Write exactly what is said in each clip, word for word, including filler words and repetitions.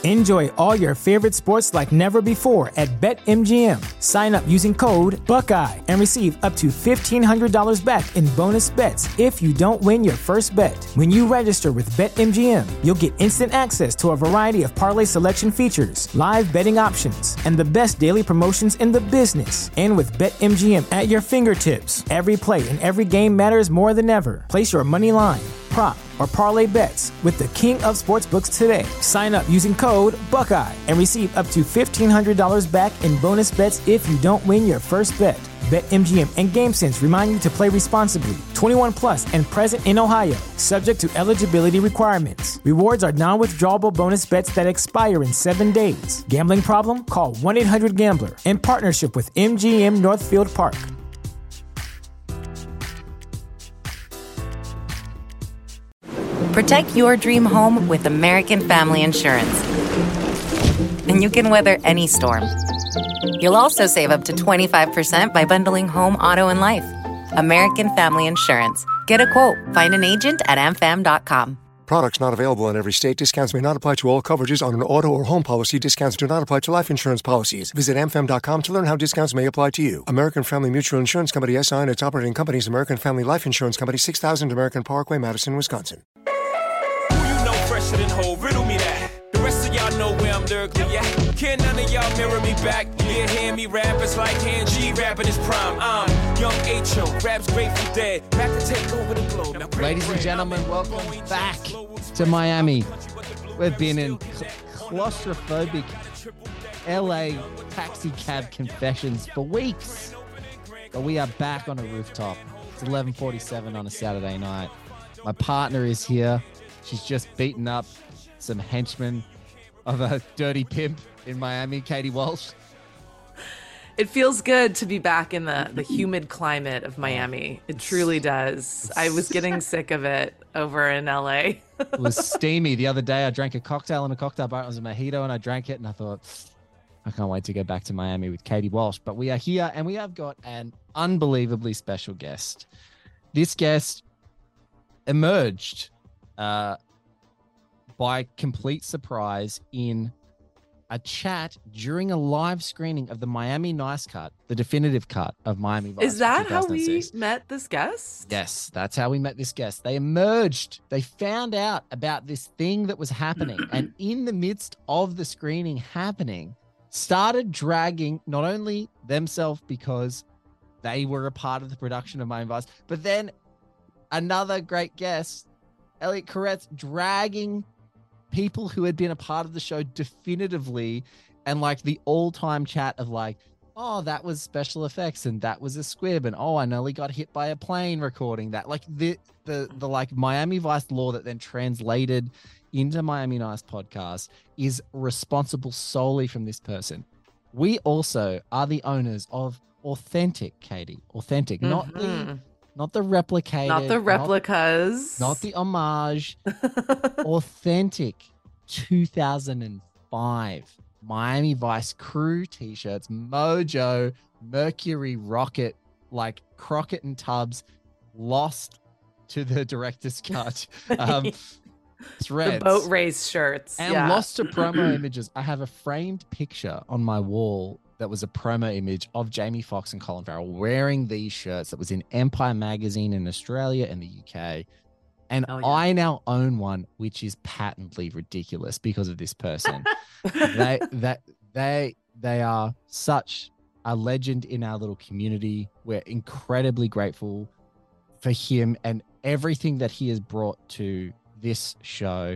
Enjoy all your favorite sports like never before at BetMGM. Sign up using code Buckeye and receive up to fifteen hundred dollars back in bonus bets if you don't win your first bet. When you register with BetMGM, you'll get instant access to a variety of parlay selection features, live betting options, and the best daily promotions in the business. And with BetMGM at your fingertips, every play and every game matters more than ever. Place your money line, prop, or parlay bets with the king of sportsbooks today. Sign up using code Buckeye and receive up to fifteen hundred dollars back in bonus bets if you don't win your first bet. BetMGM and GameSense remind you to play responsibly. twenty-one plus and present in Ohio, subject to eligibility requirements. Rewards are non-withdrawable bonus bets that expire in seven days. Gambling problem? Call one eight hundred gambler in partnership with M G M Northfield Park. Protect your dream home with American Family Insurance. And you can weather any storm. You'll also save up to twenty-five percent by bundling home, auto, and life. American Family Insurance. Get a quote. Find an agent at a m fam dot com. Products not available in every state. Discounts may not apply to all coverages on an auto or home policy. Discounts do not apply to life insurance policies. Visit a m fam dot com to learn how discounts may apply to you. American Family Mutual Insurance Company, S I and its operating companies, American Family Life Insurance Company, six thousand American Parkway, Madison, Wisconsin. Fresher than whole, riddle me that. The rest of y'all know where I'm lyrically at. Can none of y'all mirror me back? Yeah, hear me rap, it's like hand G rapping his prime. I'm young H O, raps Grateful Dead. Back to take over the globe. Now, ladies and gentlemen, welcome back to Miami. We've been in claustrophobic L A taxi cab confessions for weeks. But we are back on a rooftop. It's eleven forty-seven on a Saturday night. My partner is here. She's just beaten up some henchmen of a dirty pimp in Miami, Katie Walsh. It feels good to be back in the, the humid climate of Miami. It truly does. I was getting sick of it over in L A. It was steamy. The other day I drank a cocktail in a cocktail bar. It was a mojito and I drank it and I thought, I can't wait to go back to Miami with Katie Walsh. But we are here and we have got an unbelievably special guest. This guest emerged Uh, by complete surprise in a chat during a live screening of the Miami Nice cut, the definitive cut of Miami Vice. Is that how we met this guest? Yes, that's how we met this guest. They emerged, they found out about this thing that was happening, and in the midst of the screening happening, started dragging not only themselves because they were a part of the production of Miami Vice, but then another great guest, Elliot Koretz, dragging people who had been a part of the show definitively, and like the all-time chat of like, oh, that was special effects and that was a squib, and oh, I nearly got hit by a plane recording that. Like the the the like Miami Vice lore that then translated into Miami Nice podcast is responsible solely from this person. We also are the owners of Authentic, Katie. Authentic, mm-hmm. not the Not the replicated. Not the replicas. Not, not the homage. Authentic two thousand five Miami Vice crew t-shirts, Mojo, Mercury Rocket, like Crockett and Tubbs, lost to the director's cut. Um, threads. The boat race shirts. And yeah. lost to promo images. I have a framed picture on my wall that was a promo image of Jamie Foxx and Colin Farrell wearing these shirts that was in Empire magazine in Australia and the U K. And oh, yeah. I now own one, which is patently ridiculous because of this person. they that they they are such a legend in our little community. We're incredibly grateful for him and everything that he has brought to this show.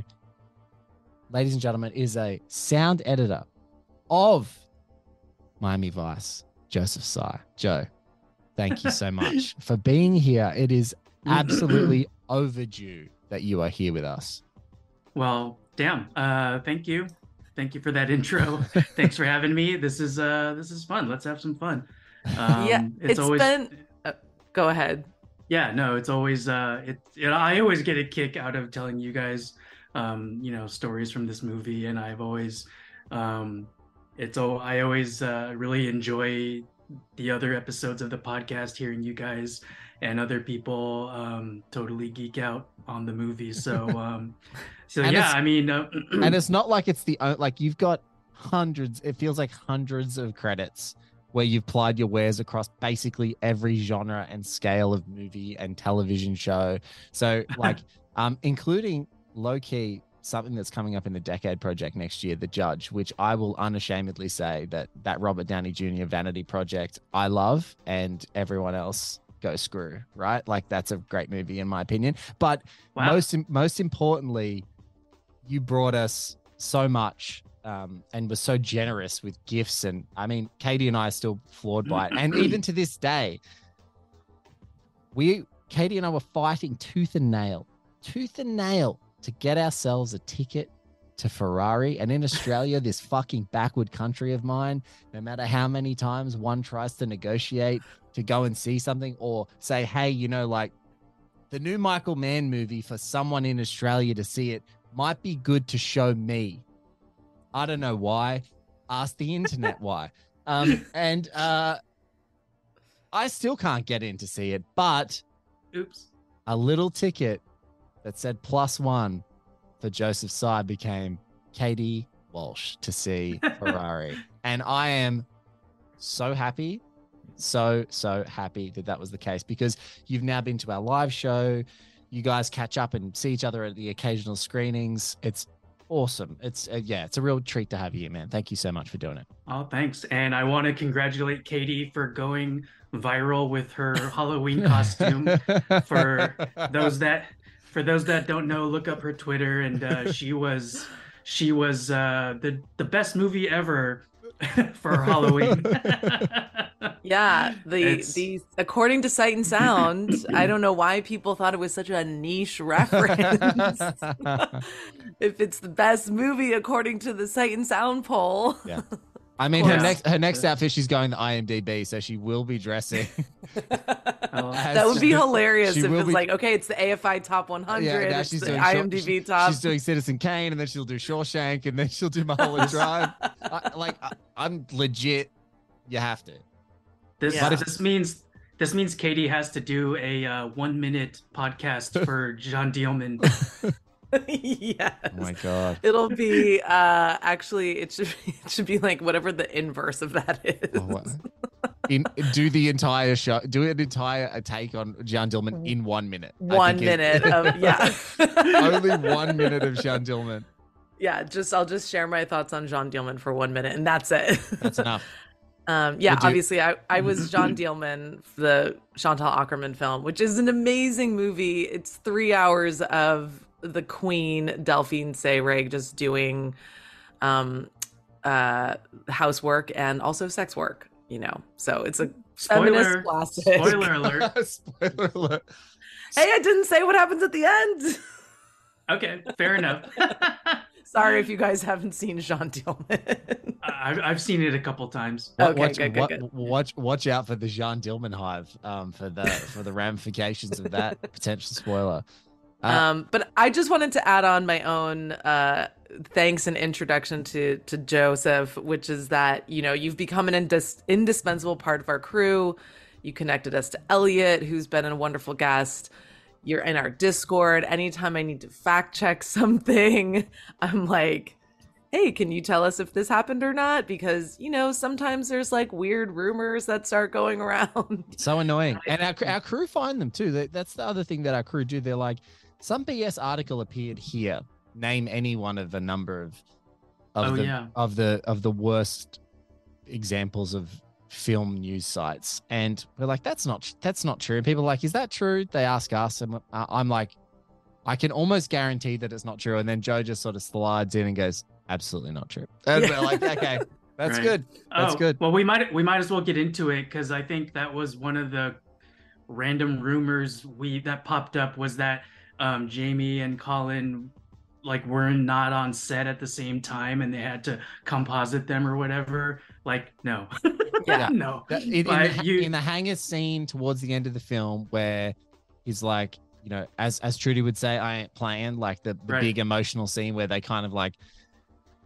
Ladies and gentlemen, is a sound editor of Miami Vice, Joseph Sy. Joe, thank you so much for being here. It is absolutely overdue that you are here with us. Well, damn. Uh, thank you. Thank you for that intro. Thanks for having me. This is uh, this is fun. Let's have some fun. Um, yeah, it's, it's always. Been... Uh, go ahead. Yeah, no, it's always. Uh, it, it. I always get a kick out of telling you guys, um, you know, stories from this movie, and I've always. Um, It's oh, I always uh, really enjoy the other episodes of the podcast, hearing you guys and other people um, totally geek out on the movie. So, um, so And yeah, it's- I mean, uh, And it's not like it's the o- like you've got hundreds. It feels like hundreds of credits where you've plied your wares across basically every genre and scale of movie and television show. So like, um, including low key something that's coming up in the Decade Project next year, The Judge, which I will unashamedly say that that Robert Downey Junior vanity project I love, and everyone else go screw, right? Like that's a great movie in my opinion. But Wow. most most importantly, you brought us so much um, and was so generous with gifts. And I mean, Katie and I are still floored by it. And even to this day, we, Katie and I were fighting tooth and nail, tooth and nail to get ourselves a ticket to Ferrari. And in Australia, this fucking backward country of mine, no matter how many times one tries to negotiate to go and see something or say, hey, you know, like the new Michael Mann movie for someone in Australia to see it might be good to show me. I don't know why. Ask the internet why. Um, and uh, I still can't get in to see it, but oops. a little ticket that said plus one for Joseph Tsai became Katie Walsh to see Ferrari. And I am so happy, so, so happy that that was the case, because you've now been to our live show. You guys catch up and see each other at the occasional screenings. It's awesome. It's uh, yeah, it's a real treat to have you here, man. Thank you so much for doing it. Oh, thanks. And I want to congratulate Katie for going viral with her Halloween costume. For those that for those that don't know, look up her Twitter, and uh, she was she was uh, the the best movie ever for Halloween. Yeah, the It's- the according to Sight and Sound, I don't know why people thought it was such a niche reference. If it's the best movie according to the Sight and Sound poll. Yeah. I mean, her Yeah. next her next outfit, she's going to I M D B, so she will be dressing. Oh, as- That would be hilarious she if will it's be- like, okay, it's the A F I Top one hundred, Yeah, now it's she's the doing I Shaw- M D B she- Top. She's doing Citizen Kane, and then she'll do Shawshank, and then she'll do Mulholland Drive. I, like, I, I'm legit. You have to. This Yeah. this means this means Katie has to do a uh, one minute podcast for John Dielman. Yes. Oh my god. It'll be uh actually it should be, it should be like whatever the inverse of that is. Oh, what? In, do the entire show. Do an entire a take on John Dillman in one minute. I One think it- minute of yeah. Only one minute of John Dillman. Yeah, just I'll just share my thoughts on John Dielman for one minute, and that's it. That's enough. Um, yeah, Would you- obviously, I, I was John Dielman, the Chantal Ackerman film, which is an amazing movie. It's three hours of the Queen, Delphine Seyrig, just doing um, uh, housework and also sex work, you know. So it's a feminist Spoiler classic. spoiler alert. Spoiler alert. Hey, I didn't say what happens at the end. Okay, fair enough. Sorry if you guys haven't seen Jean Dielman. I've I've seen it a couple times. Wa- Okay, watch, good, good, wa- good. Watch, watch out for the Jean Dillman hive. Um, for the for the ramifications of that potential spoiler. Uh, Um, but I just wanted to add on my own uh, thanks and introduction to to Joseph, which is that, you know, you've become an indis- indispensable part of our crew. You connected us to Elliot, who's been a wonderful guest. You're in our Discord. Anytime I need to fact check something, I'm like, hey, can you tell us if this happened or not? Because, you know, sometimes there's like weird rumors that start going around. So annoying. And our, our crew find them too. They, that's the other thing that our crew do. They're like, some B S article appeared here. Name any one of a number of of Oh, the yeah. of the of the worst examples of film news sites. And we're like, that's not that's not true. And people are like, is that true? They ask us, and I- I'm like, I can almost guarantee that it's not true. And then Joe just sort of slides in and goes, absolutely not true. And Yeah. we're like, okay, that's Right. good. That's Oh, good. Well, we might we might as well get into it, because I think that was one of the random rumors we that popped up, was that um, Jamie and Colin like were not on set at the same time, and they had to composite them or whatever. Like, no, Yeah. no. That- in, in, But the, you- in the hangar scene towards the end of the film, where he's like, you know, as as Trudy would say, I ain't playing, like the, the Right. big emotional scene where they kind of like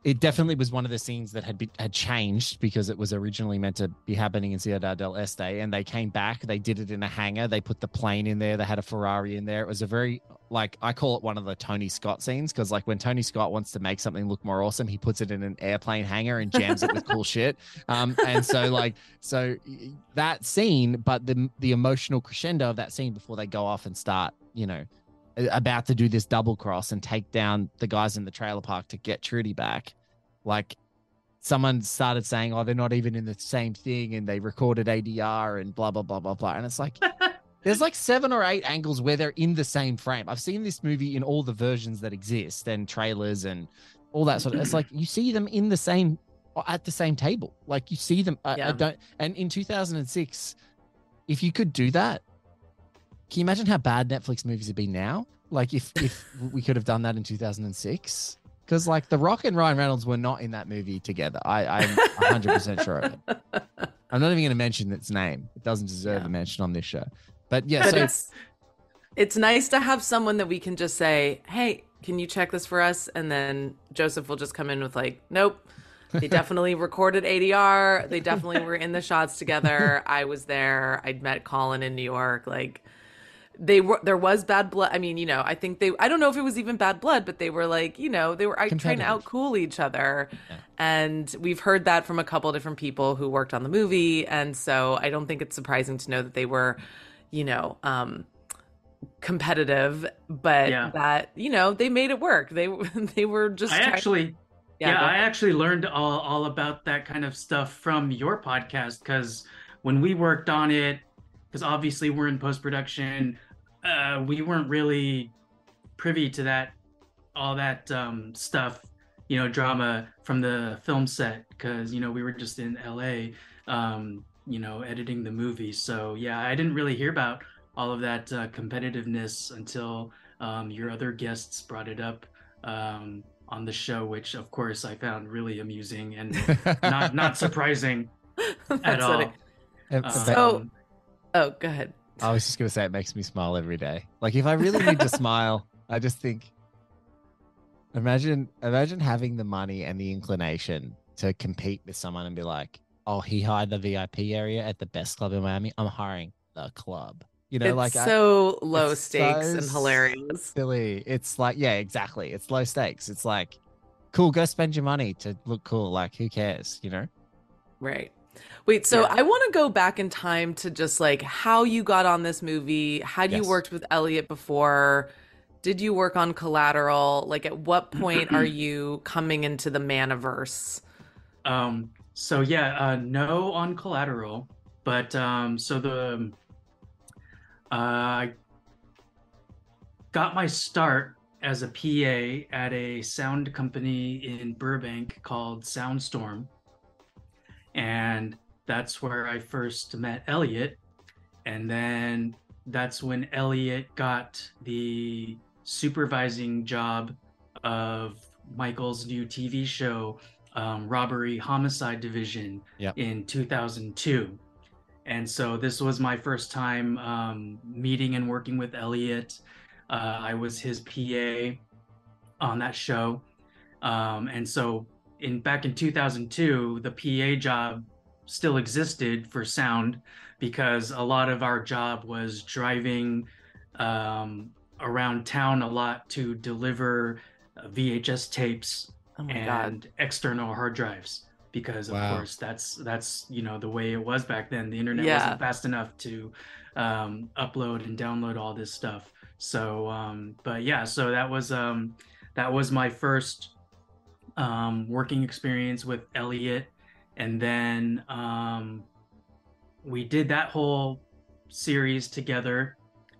it definitely was one of the scenes that had been, had changed because it was originally meant to be happening in Ciudad del Este, and they came back. They did it in a hangar. They put the plane in there. They had a Ferrari in there. It was a very, like, I call it one of the Tony Scott scenes, because like when Tony Scott wants to make something look more awesome, he puts it in an airplane hangar and jams it with cool shit. Um, and so like so that scene, but the the emotional crescendo of that scene before they go off and start, you know, about to do this double cross and take down the guys in the trailer park to get Trudy back. Like, someone started saying, oh, they're not even in the same thing, and they recorded A D R and blah, blah, blah, blah, blah. And it's like, there's like seven or eight angles where they're in the same frame. I've seen this movie in all the versions that exist and trailers and all that sort of, it's like, you see them in the same, at the same table. Like, you see them, I, Yeah. I don't, and in two thousand six, if you could do that, can you imagine how bad Netflix movies would be now? Like if if we could have done that in two thousand six? Because like The Rock and Ryan Reynolds were not in that movie together. I, I'm one hundred percent sure of it. I'm not even going to mention its name. It doesn't deserve Yeah. a mention on this show. But yeah, But so it's it's nice to have someone that we can just say, hey, can you check this for us? And then Joseph will just come in with like, nope. They definitely recorded A D R. They definitely were in the shots together. I was there. I'd met Colin in New York. Like, they were, there was bad blood. I mean, you know, I think they, I don't know if it was even bad blood, but they were like, you know, they were I, trying to Competitive. outcool each other. Yeah. And we've heard that from a couple different people who worked on the movie. And so I don't think it's surprising to know that they were, you know, um, competitive, but Yeah. that, you know, they made it work. They, they were just, I trying- actually, Yeah, yeah, go I ahead. actually learned all, all about that kind of stuff from your podcast, because when we worked on it, because obviously we're in post-production, uh, we weren't really privy to that, all that um, stuff, you know, drama from the film set, because, you know, we were just in L A, um, you know, editing the movie. So yeah, I didn't really hear about all of that uh, competitiveness until um, your other guests brought it up um, on the show, which of course I found really amusing and not not surprising at That's all. funny. And- Um, So- Oh, go ahead. I was just going to say, it makes me smile every day. Like, if I really need to smile, I just think, imagine, imagine having the money and the inclination to compete with someone and be like, oh, he hired the V I P area at the best club in Miami. I'm hiring the club. You know, It's like I- so low it's stakes so and hilarious. silly. It's like, yeah, exactly. It's low stakes. It's like, cool, go spend your money to look cool. Like, who cares, you know? Right. Wait, so Yeah. I want to go back in time to just like how you got on this movie. Had you Yes. worked with Elliot before? Did you work on Collateral? Like, at what point are you coming into the Maniverse? Um, so yeah, uh, no on Collateral, but um, so the uh, I got my start as a P A at a sound company in Burbank called Soundstorm, and that's where I first met Elliot, and then that's when Elliot got the supervising job of Michael's new T V show, um, Robbery Homicide Division, Yep. in two thousand two. And so this was my first time um, meeting and working with Elliot. Uh, I was his P A on that show. Um, and so in back in two thousand two, the P A job still existed for sound, because a lot of our job was driving um, around town a lot to deliver uh, V H S tapes Oh my and God. external hard drives, because of Wow. course that's that's you know the way it was back then. The internet Yeah. wasn't fast enough to um, upload and download all this stuff. So um, but yeah, so that was um, that was my first um, working experience with Elliot, and then um, we did that whole series together.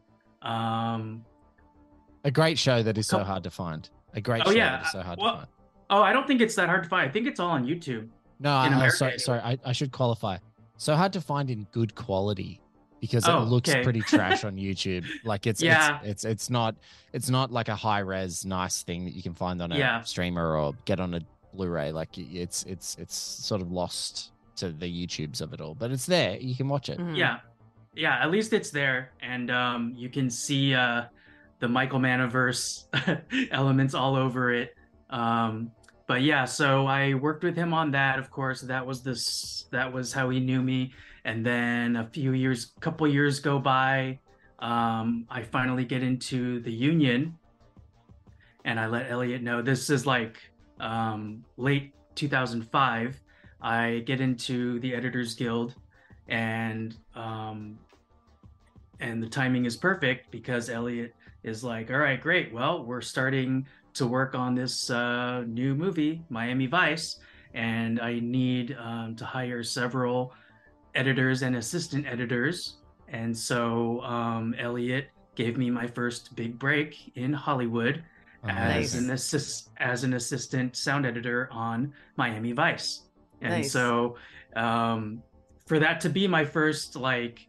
Um, A great show that is so Couple- hard to find. A great Oh, show yeah, that is so hard well, to find. oh, I don't think it's that hard to find. I think it's all on YouTube. No, in I, I, America sorry, anyway. sorry. I, I should qualify. So hard to find in good quality, because Oh, it looks okay. pretty trash on YouTube. Like it's, Yeah. it's it's it's not it's not like a high res nice thing that you can find on a Yeah. streamer or get on a Blu-ray. Like y- it's it's it's sort of lost to the YouTubes of it all, but it's there. You can watch it. Mhm. Yeah, yeah. At least it's there, and um, you can see uh, the Michael Maniverse elements all over it. Um, but yeah, so I worked with him on that. Of course, that was this that was how he knew me. And then a few years, couple years go by. Um, I finally get into the union, and I let Elliot know. This is like um, late two thousand five. I get into the Editors Guild, and um, and the timing is perfect because Elliot is like, all right, great. Well, we're starting to work on this uh, new movie, Miami Vice, and I need um, to hire several editors and assistant editors. And so um, Elliot gave me my first big break in Hollywood Oh, as nice. an assist as an assistant sound editor on Miami Vice. And Nice. so um, for that to be my first, like,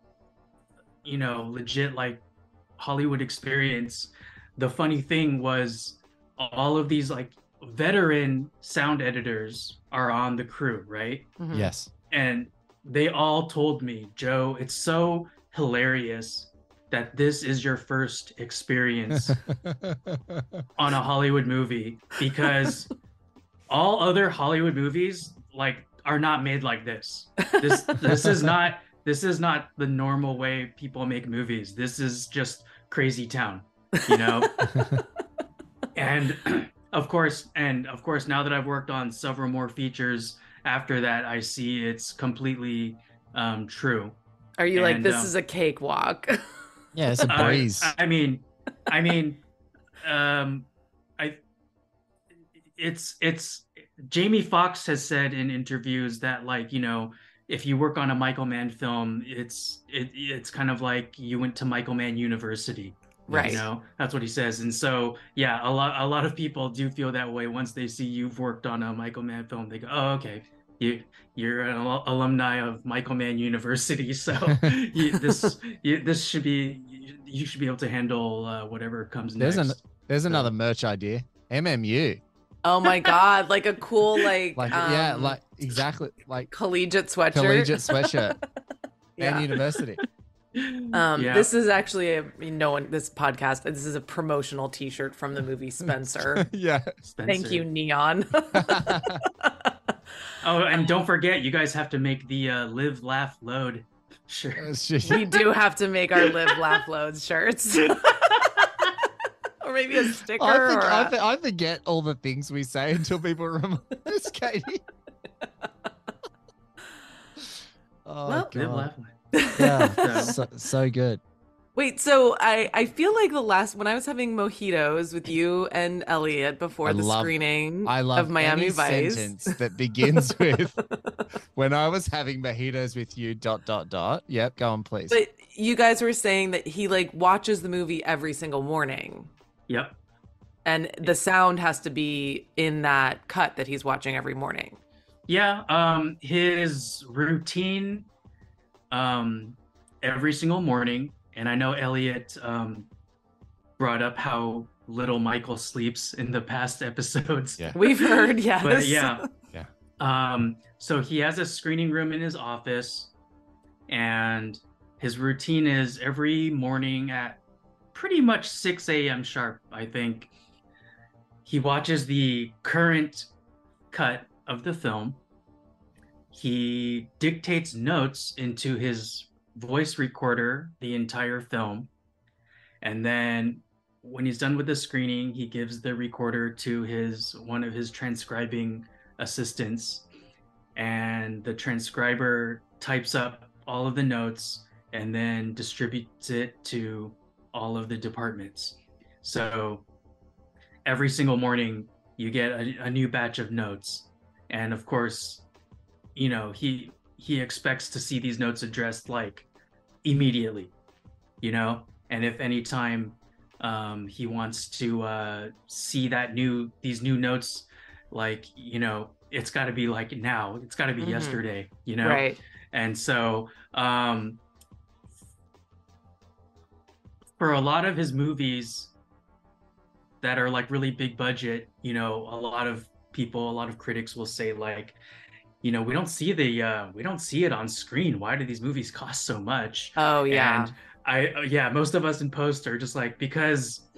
you know, legit like Hollywood experience, the funny thing was all of these like veteran sound editors are on the crew, right? Mhm. Yes. And they all told me, Joe, it's so hilarious that this is your first experience on a Hollywood movie, because all other Hollywood movies like are not made like this. This this is not this is not the normal way people make movies. This is just crazy town, you know? And of course, and of course, now that I've worked on several more features after that, I see it's completely um, true. Are you like, And, this um, is a cakewalk? Yeah, it's a I- breeze. I, mean, I mean, um, I, it's it's Jamie Foxx has said in interviews that, like, you know, if you work on a Michael Mann film, it's it it's kind of like you went to Michael Mann University. Right. You know, that's what he says. And so, yeah, a lot a lot of people do feel that way once they see you've worked on a Michael Mann film. They go, "Oh, okay, you you're an al- alumni of Michael Mann University, so you, this you, this should be you should be able to handle uh, whatever comes There's next." an there's another merch idea. M M U. Oh my God. Like a cool, like, Like yeah, um, like exactly like collegiate sweatshirt. collegiate sweatshirt Yeah. and university. Um, Yeah. This is actually a, no one, this podcast, this is a promotional t-shirt from the movie Spencer. Yeah. Spencer. Thank you, Neon. Oh, and don't forget, you guys have to make the uh, live, laugh, load shirt. It's just- We do have to make our live, laugh, loads shirts. Or maybe a sticker. I, think, or I, a- th- I forget all the things we say until people remind us, Katie. Oh, Well, Live, God. laugh, load. Yeah, so, so good. Wait, so I, I feel like the last, when I was having mojitos with you and Elliot before I the love- screening I love of Miami any Vice. sentence that begins with "When I was having mojitos with you." Dot dot dot. Yep, go on, please. But you guys were saying that he like watches the movie every single morning. Yep. And the sound has to be in that cut that he's watching every morning. Yeah. Um, his routine, um, every single morning, and I know Elliot um brought up how little Michael sleeps in the past episodes. Yeah. We've heard, yes. But yeah. Yeah. Um, so he has a screening room in his office, and his routine is every morning at pretty much six a.m. sharp, I think. He watches the current cut of the film. He dictates notes into his voice recorder the entire film. And then when he's done with the screening, he gives the recorder to his one of his transcribing assistants, and the transcriber types up all of the notes and then distributes it to all of the departments. So every single morning you get a, a new batch of notes, and of course, you know, he he expects to see these notes addressed like immediately, you know. And if any time um he wants to uh see that new these new notes, like, you know, it's got to be like now, it's got to be Mhm. yesterday, you know. Right. And so um for a lot of his movies that are like really big budget, you know, a lot of people, a lot of critics will say like, you know, we don't see the uh we don't see it on screen. Why do these movies cost so much? Oh, yeah. And I uh, yeah, most of us in post are just like, because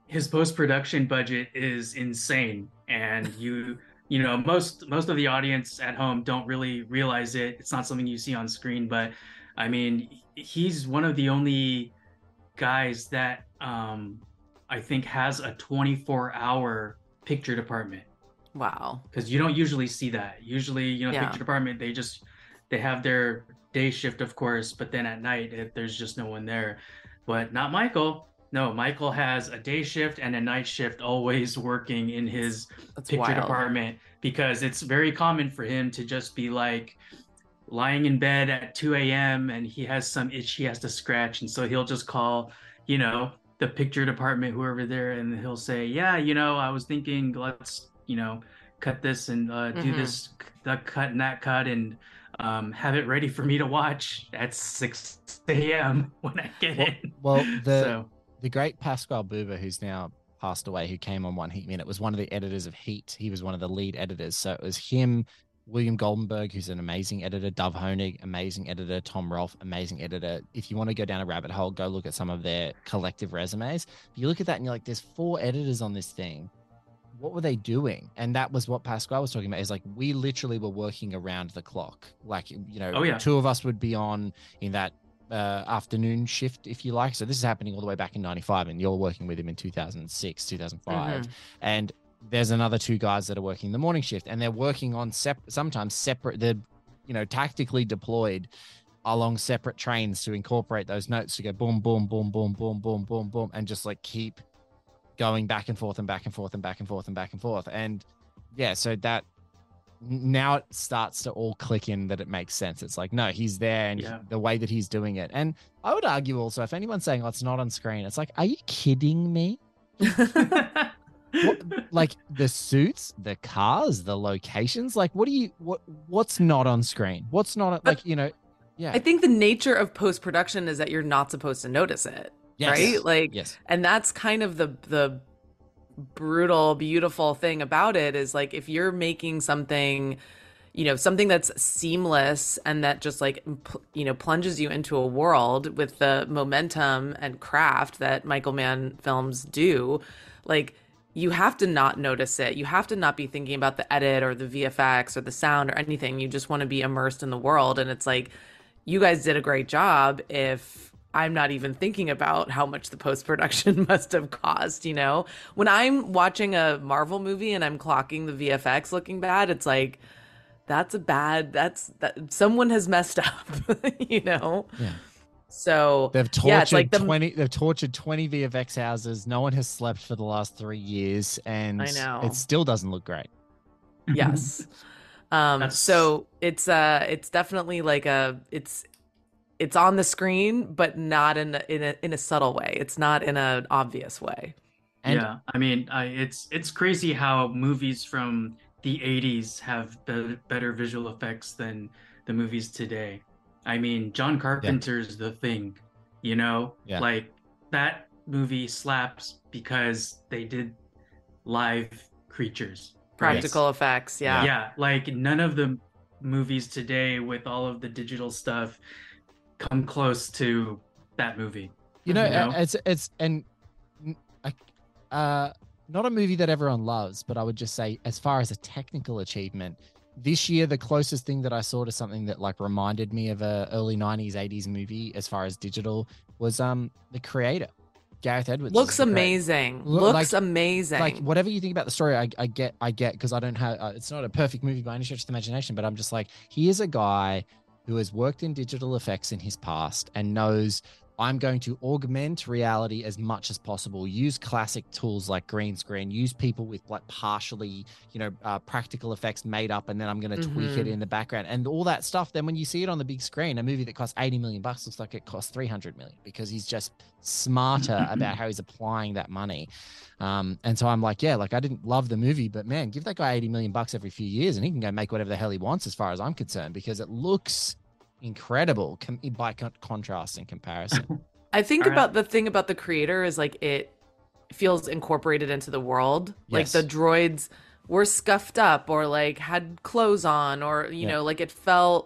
his post-production budget is insane, and you you know most most of the audience at home don't really realize it. It's not something you see on screen, but I mean, he's one of the only guys that um I think has a twenty-four hour picture department. Wow. Because you don't usually see that. Usually, you know, Yeah. picture department, they just they have their day shift, of course, but then at night if there's just no one there. But not Michael. No, Michael has a day shift and a night shift always working in his That's picture wild. department, because it's very common for him to just be like lying in bed at two a.m. and he has some itch he has to scratch, and so he'll just call, you know, the picture department, whoever there, and he'll say, yeah, you know, I was thinking, let's, you know, cut this and uh, do Mhm. this, that cut and that cut, and um, have it ready for me to watch at six a.m. when I get Well, in. well, the So, the great Pascal Buba, who's now passed away, who came on One Heat Minute, was one of the editors of Heat. He was one of the lead editors. So it was him, William Goldenberg, who's an amazing editor, Dove Honig, amazing editor, Tom Rolfe, amazing editor. If you want to go down a rabbit hole, go look at some of their collective resumes. But you look at that and you're like, there's four editors on this thing. What were they doing? And that was what Pascal was talking about, is like, we literally were working around the clock. Like, you know, Oh, yeah. two of us would be on in that uh, afternoon shift, if you like. So this is happening all the way back in ninety-five, and you're working with him in two thousand six, two thousand five. Mhm. And there's another two guys that are working the morning shift, and they're working on sep- sometimes separate, they're, you know, tactically deployed along separate trains to incorporate those notes to go boom, boom, boom, boom, boom, boom, boom, boom, and just like keep going back and forth and back and forth and back and forth and back and forth. And yeah, so that now it starts to all click in, that it makes sense. It's like, no, he's there, and Yeah. he- the way that he's doing it. And I would argue also, if anyone's saying, oh, it's not on screen, it's like, are you kidding me? What, like the suits, the cars, the locations, like what do you, what, what's not on screen? What's not, like, you know, yeah. I think the nature of post production is that you're not supposed to notice it, Yes. right? Like, Yes. and that's kind of the the brutal, beautiful thing about it, is like, if you're making something, you know, something that's seamless and that just like, pl- you know, plunges you into a world with the momentum and craft that Michael Mann films do, like, you have to not notice it. You have to not be thinking about the edit or the V F X or the sound or anything. You just want to be immersed in the world. And it's like, you guys did a great job if I'm not even thinking about how much the post-production must have cost, you know? When I'm watching a Marvel movie and I'm clocking the V F X looking bad, it's like, that's a bad, that's, that someone has messed up, you know? Yeah. So They've tortured yeah, it's like the, twenty. They've tortured twenty V F X houses. No one has slept for the last three years, and I know. it still doesn't look great. yes. Um, That's- so it's uh it's definitely like a it's it's on the screen, but not in a, in a in a subtle way. It's not in an obvious way. And yeah, I mean, I, it's it's crazy how movies from the eighties have be- better visual effects than the movies today. I mean, John Carpenter's The Thing, you know, Yeah. like that movie slaps because they did live creatures. right? Practical effects, yeah. Yeah, like none of the movies today with all of the digital stuff come close to that movie. you know, You know? it's it's and mm, I- uh, not a movie that everyone loves, but I would just say, as far as a technical achievement, this year the closest thing that I saw to something that like reminded me of a early nineties, eighties movie as far as digital was um The Creator. Gareth Edwards Looks is the creator. amazing. Look, Looks like- amazing. Like whatever you think about the story, I, I get, I get, because I don't have. Uh, it's not a perfect movie by any stretch of the imagination, but I'm just like, he is a guy who has worked in digital effects in his past and knows I'm going to augment reality as much as possible. Use classic tools like green screen. Use people with like partially, you know, uh, practical effects made up, and then I'm going to tweak it Mhm. in the background and all that stuff. Then when you see it on the big screen, a movie that costs eighty million bucks looks like it costs three hundred million because he's just smarter about how he's applying that money. Um, and so I'm like, yeah, like I didn't love the movie, but man, give that guy eighty million bucks every few years and he can go make whatever the hell he wants as far as I'm concerned, because it looks incredible com- by con- contrast and comparison. I think All right. about the thing about The Creator is like it feels incorporated into the world. Like Yes. the droids were scuffed up or like had clothes on, or you Yeah. know, like it felt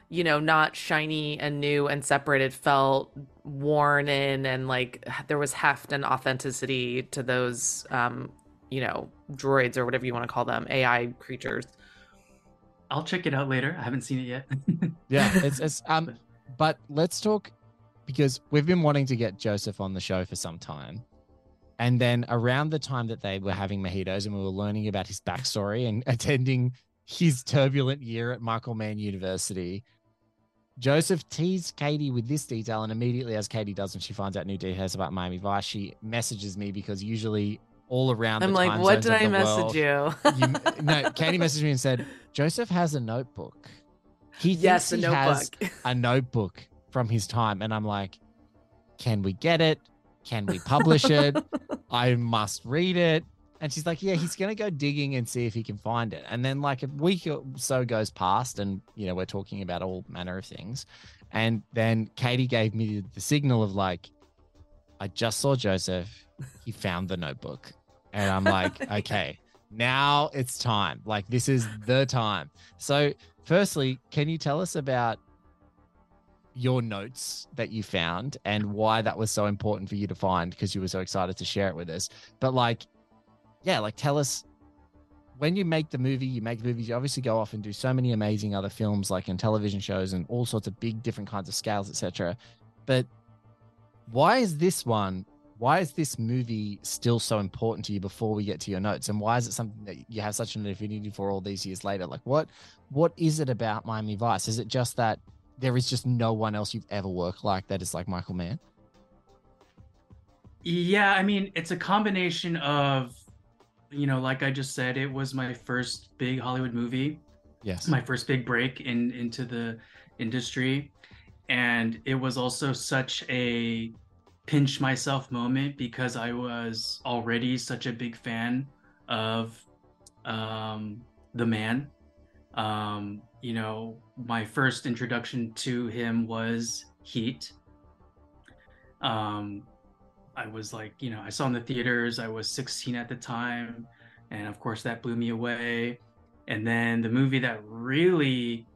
you know, not shiny and new and separate. It felt worn in, and like there was heft and authenticity to those, um, you know, droids or whatever you want to call them, A I creatures. I'll check it out later. I haven't seen it yet. Yeah, it's, it's um, but let's talk, because we've been wanting to get Joseph on the show for some time. And then around the time that they were having mojitos and we were learning about his backstory and attending his turbulent year at Michael Mann University, Joseph teased Katie with this detail. And immediately, as Katie does when she finds out new details about Miami Vice, she messages me, because usually all around I'm the like, time what zones did of I the message world, you? you? No, Katie messaged me and said, Joseph has a notebook. He thinks Yes, a he notebook. has a notebook from his time. And I'm like, can we get it? Can we publish it? I must read it. And she's like, yeah, he's going to go digging and see if he can find it. And then like a week or so goes past and, you know, we're talking about all manner of things. And then Katie gave me the signal of like, I just saw Joseph. He found the notebook. And I'm like, okay, now it's time. Like, this is the time. So firstly, can you tell us about your notes that you found and why that was so important for you to find, because you were so excited to share it with us? But like, yeah, like tell us, when you make the movie, you make the movies, you obviously go off and do so many amazing other films, like in television shows and all sorts of big different kinds of scales, et cetera. But why is this one, why is this movie still so important to you before we get to your notes? And why is it something that you have such an affinity for all these years later? Like what, what is it about Miami Vice? Is it just that there is just no one else you've ever worked like that is like Michael Mann? Yeah, I mean, it's a combination of, you know, like I just said, it was my first big Hollywood movie. Yes. My first big break in into the industry. And it was also such a pinch myself moment, because I was already such a big fan of um, the man. Um, you know, my first introduction to him was Heat. Um, I was like, you know, I saw in the theaters, I was sixteen at the time. And of course that blew me away. And then the movie that really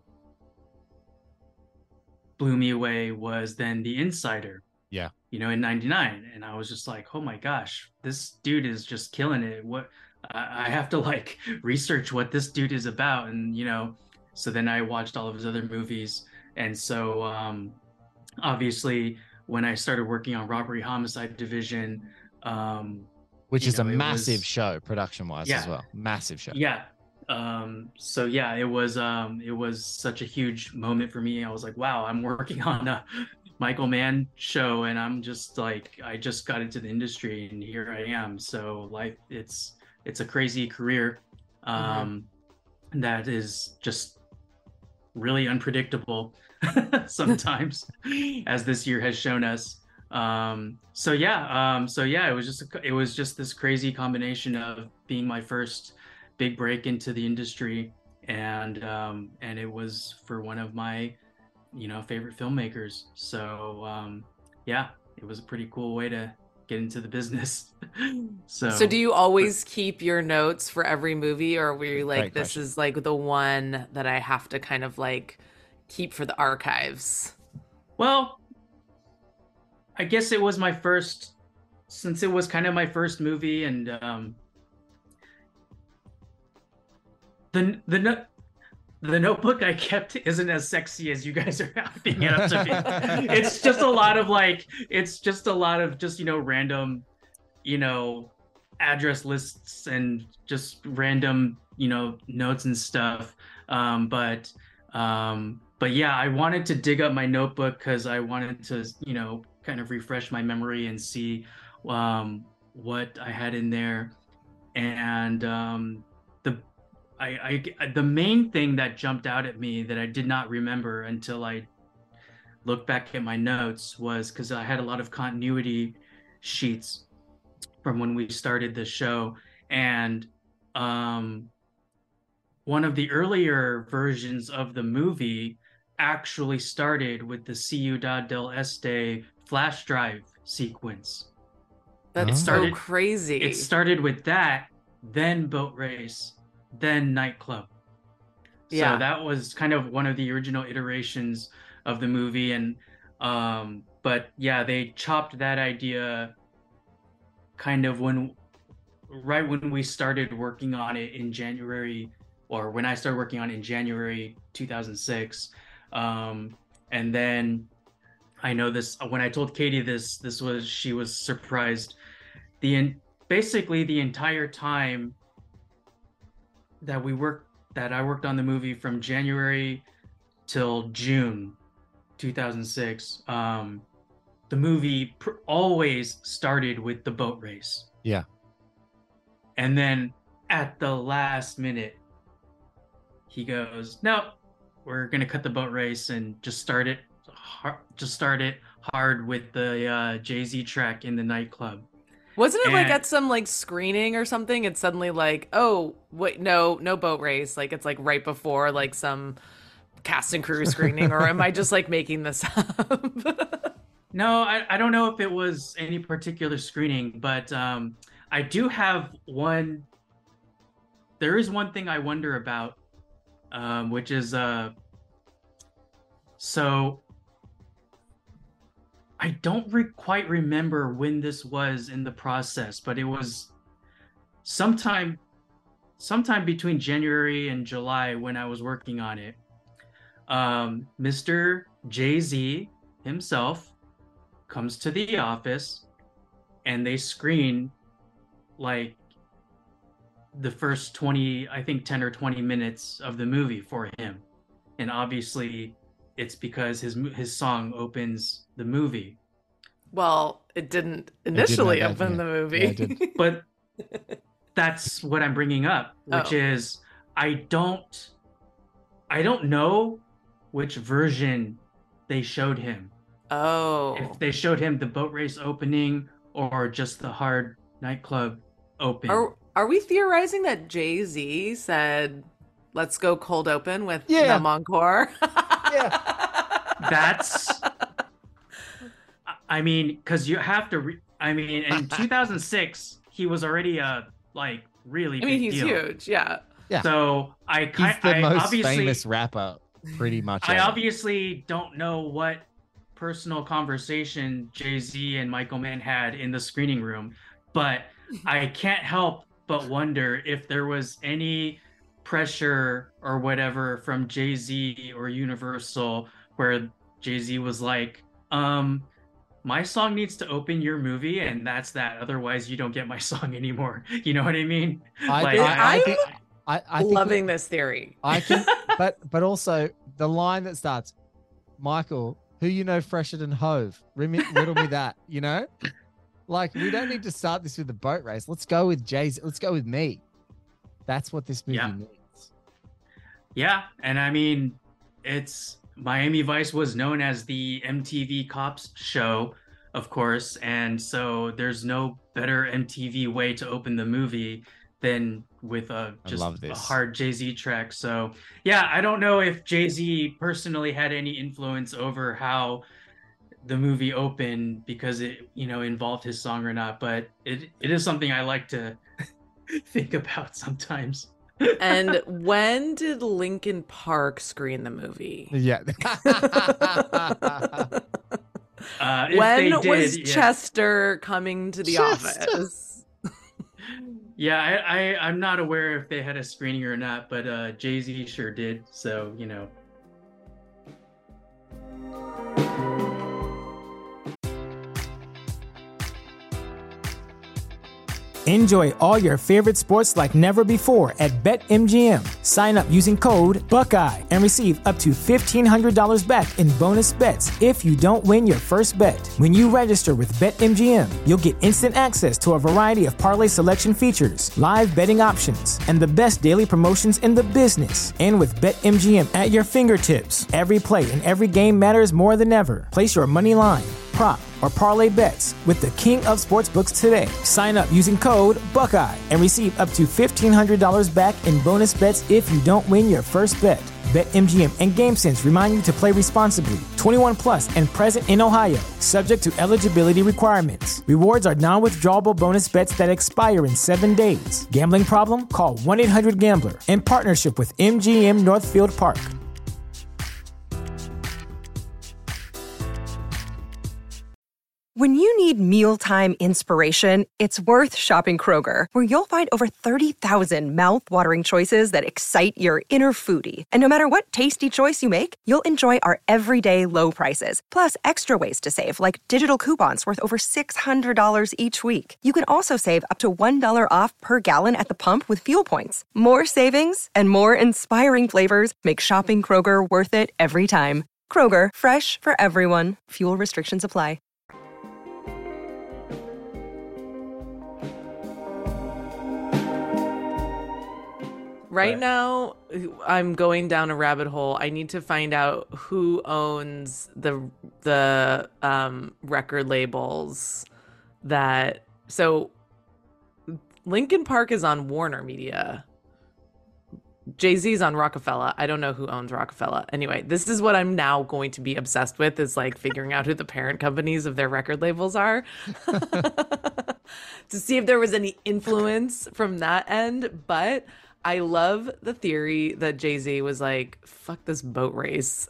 blew me away was then The Insider. Yeah. You know, in ninety-nine. And I was just like, oh my gosh, this dude is just killing it. What, I, I have to like research what this dude is about. And, you know, so then I watched all of his other movies. And so um, obviously when I started working on Robbery Homicide Division, um, which is know, a massive was, show production wise yeah, as well. Massive show. Yeah. Um, so yeah, it was, um, it was such a huge moment for me. I was like, wow, I'm working on a Michael Mann show, and I'm just like, I just got into the industry and here I am. So like, it's, it's a crazy career, um, mm-hmm. that is just really unpredictable sometimes, as this year has shown us. Um, so yeah, um, so yeah, it was just, a, it was just this crazy combination of being my first big break into the industry, and um, and it was for one of my, you know, favorite filmmakers. So um, yeah, it was a pretty cool way to get into the business. so so do you always but, keep your notes for every movie, or were you like, this question. is like the one that I have to kind of like keep for the archives? Well, I guess it was my first, since it was kind of my first movie, and um, the the the notebook I kept isn't as sexy as you guys are hyping it up to be. It's just a lot of like, it's just a lot of just, you know, random, you know, address lists and just random, you know, notes and stuff. Um, but um, but yeah, I wanted to dig up my notebook because I wanted to, you know, kind of refresh my memory and see um, what I had in there. And um, the I, I the main thing that jumped out at me that I did not remember until I looked back at my notes was because I had a lot of continuity sheets from when we started the show, and um, one of the earlier versions of the movie actually started with the Ciudad del Este flash drive sequence. That's it started, so crazy. It started with that, then boat race, then nightclub. Yeah. So that was kind of one of the original iterations of the movie. And, um, but yeah, they chopped that idea kind of when, right when we started working on it in January, or when I started working on it in January two thousand six. Um, and then I know this, when I told Katie this, this was, she was surprised. The, in, basically the entire time that we worked, that I worked on the movie from January till June two thousand six, um, the movie pr- always started with the boat race. Yeah. And then at the last minute, he goes, no, we're going to cut the boat race and just start it, hard, just start it hard with the uh, Jay-Z track in the nightclub. Wasn't it and, like at some like screening or something? It's suddenly like, oh, wait, no, no boat race. Like it's like right before like some cast and crew screening, or am I just like making this up? No, I, I don't know if it was any particular screening, but um, I do have one. There is one thing I wonder about, um, which is, uh, so I don't re- quite remember when this was in the process, but it was sometime, sometime between January and July when I was working on it. Um, Mister Jay-Z himself comes to the office and they screen like the first twenty, I think ten or twenty minutes of the movie for him. And obviously it's because his his song opens the movie. Well, it didn't initially it didn't open yeah. the movie. Yeah, it did. But that's what I'm bringing up, which Oh. is I don't I don't know which version they showed him. Oh. If they showed him the boat race opening or just the hard nightclub open. Are are we theorizing that Jay-Z said, let's go cold open with Yeah. Numb Encore? Yeah. That's I mean, because you have to re- I mean, in two thousand six he was already a like really I mean, big he's deal. huge. Yeah. Yeah. So I He's kind the I most obviously famous rapper, pretty much. I ever. obviously don't know what personal conversation Jay-Z and Michael Mann had in the screening room, but I can't help but wonder if there was any pressure or whatever from Jay-Z or Universal where Jay-Z was like, um, my song needs to open your movie and that's that. Otherwise you don't get my song anymore. You know what I mean? I, Like, I, I, I'm think, I, I think Loving this theory. I can, but but also the line that starts, Michael, who you know fresher than Hove? Riddle riddle me that, you know? Like, we don't need to start this with the boat race. Let's go with Jay-Z. Let's go with me. That's what this movie Yeah. needs. Yeah, and I mean, it's Miami Vice was known as the M T V Cops show, of course, and so there's no better M T V way to open the movie than with a I just love a this. hard Jay-Z track. So yeah, I don't know if Jay-Z personally had any influence over how the movie opened because it, you know, involved his song or not, but it it is something I like to think about sometimes. And when did Linkin Park screen the movie? Yeah. Uh, if When they did, was yeah. Chester coming to the Chester. office? Yeah, I, I I'm not aware if they had a screening or not, but uh, Jay-Z sure did. So you know. Enjoy all your favorite sports like never before at BetMGM. Sign up using code Buckeye and receive up to fifteen hundred dollars back in bonus bets if you don't win your first bet. When you register with BetMGM, you'll get instant access to a variety of parlay selection features, live betting options, and the best daily promotions in the business. And with BetMGM at your fingertips, every play and every game matters more than ever. Place your money line, prop, or parlay bets with the king of sportsbooks today. Sign up using code Buckeye and receive up to fifteen hundred dollars back in bonus bets if you don't win your first bet. BetMGM and GameSense remind you to play responsibly. twenty-one plus and present in Ohio, subject to eligibility requirements. Rewards are non-withdrawable bonus bets that expire in seven days. Gambling problem? Call one eight hundred gambler in partnership with M G M Northfield Park. When you need mealtime inspiration, it's worth shopping Kroger, where you'll find over thirty thousand mouth-watering choices that excite your inner foodie. And no matter what tasty choice you make, you'll enjoy our everyday low prices, plus extra ways to save, like digital coupons worth over six hundred dollars each week. You can also save up to one dollar off per gallon at the pump with fuel points. More savings and more inspiring flavors make shopping Kroger worth it every time. Kroger, fresh for everyone. Fuel restrictions apply. Right Right. now, I'm going down a rabbit hole. I need to find out who owns the the um, record labels that. So, Linkin Park is on Warner Media. Jay-Z's on Rockefeller. I don't know who owns Rockefeller. Anyway, this is what I'm now going to be obsessed with, is like figuring out who the parent companies of their record labels are. To see if there was any influence from that end. But I love the theory that Jay-Z was like, fuck this boat race.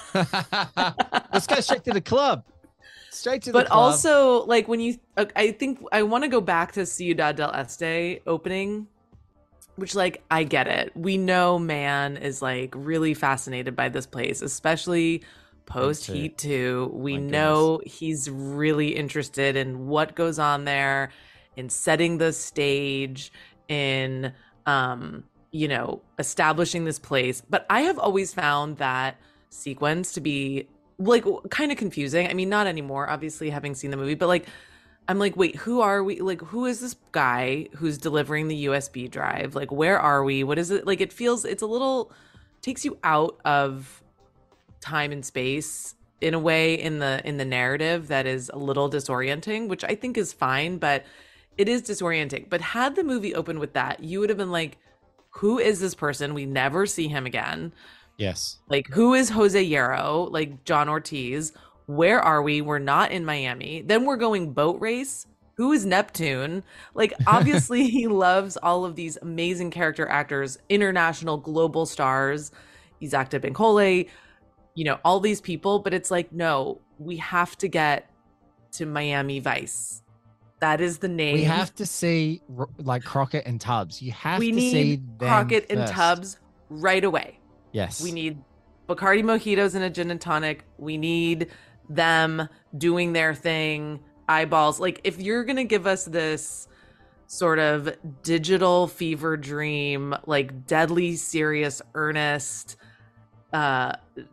Let's go straight to the club. Straight to the But club. also, like, when you, I think I want to go back to Ciudad del Este opening, which, like, I get it. We know Man is, like, really fascinated by this place, especially post Heat two. We My know he's really interested in what goes on there, in setting the stage, in, um, you know, establishing this place. But I have always found that sequence to be, like, kind of confusing. I mean, not anymore, obviously, having seen the movie, but, like, I'm like, wait, who are we? Like, who is this guy who's delivering the U S B drive? Like, where are we? What is it? Like, it feels, it's a little, takes you out of time and space in a way in the in the narrative that is a little disorienting, which I think is fine, but it is disorienting. But had the movie opened with that, you would have been like, who is this person? We never see him again. Yes. Like, who is Jose Hierro? Like, John Ortiz. Where are we? We're not in Miami. Then we're going boat race. Who is Neptune? Like, obviously, he loves all of these amazing character actors, international, global stars, Isaac de Bencole, you know, all these people. But it's like, no, we have to get to Miami Vice. That is the name. We have to see, like, Crockett and Tubbs. You have we to need see them Crockett and first. Tubbs right away. Yes. We need Bacardi mojitos and a gin and tonic. We need them doing their thing, eyeballs. Like, if you're gonna give us this sort of digital fever dream, like deadly serious, earnest, uh,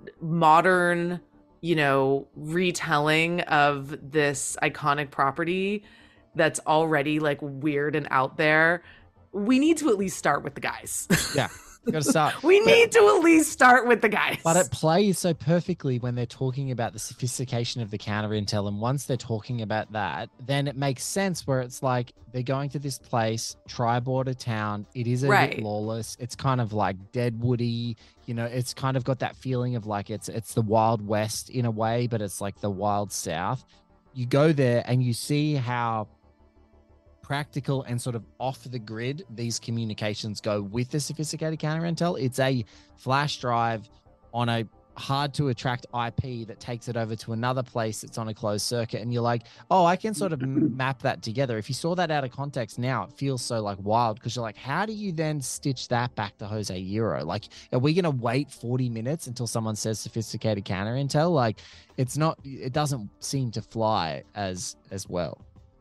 modern, you know, retelling of this iconic property that's already like weird and out there, we need to at least start with the guys. Yeah. Gotta start. We need to at least start with the guys. But it plays so perfectly when they're talking about the sophistication of the counter intel. And once they're talking about that, then it makes sense where it's like they're going to this place, tri-border town. It is a Right. bit lawless. It's kind of like Deadwoody. You know, it's kind of got that feeling of like it's it's the Wild West in a way, but it's like the Wild South. You go there and you see how practical and sort of off the grid these communications go with the sophisticated counter intel. It's a flash drive on a hard to attract I P that takes it over to another place that's on a closed circuit, and you're like, oh, I can sort of m- map that together. If you saw that out of context now, it feels so like wild, because you're like, how do you then stitch that back to Jose Hierro? Like, are we gonna wait forty minutes until someone says sophisticated counter intel? Like, it's not, it doesn't seem to fly as as well.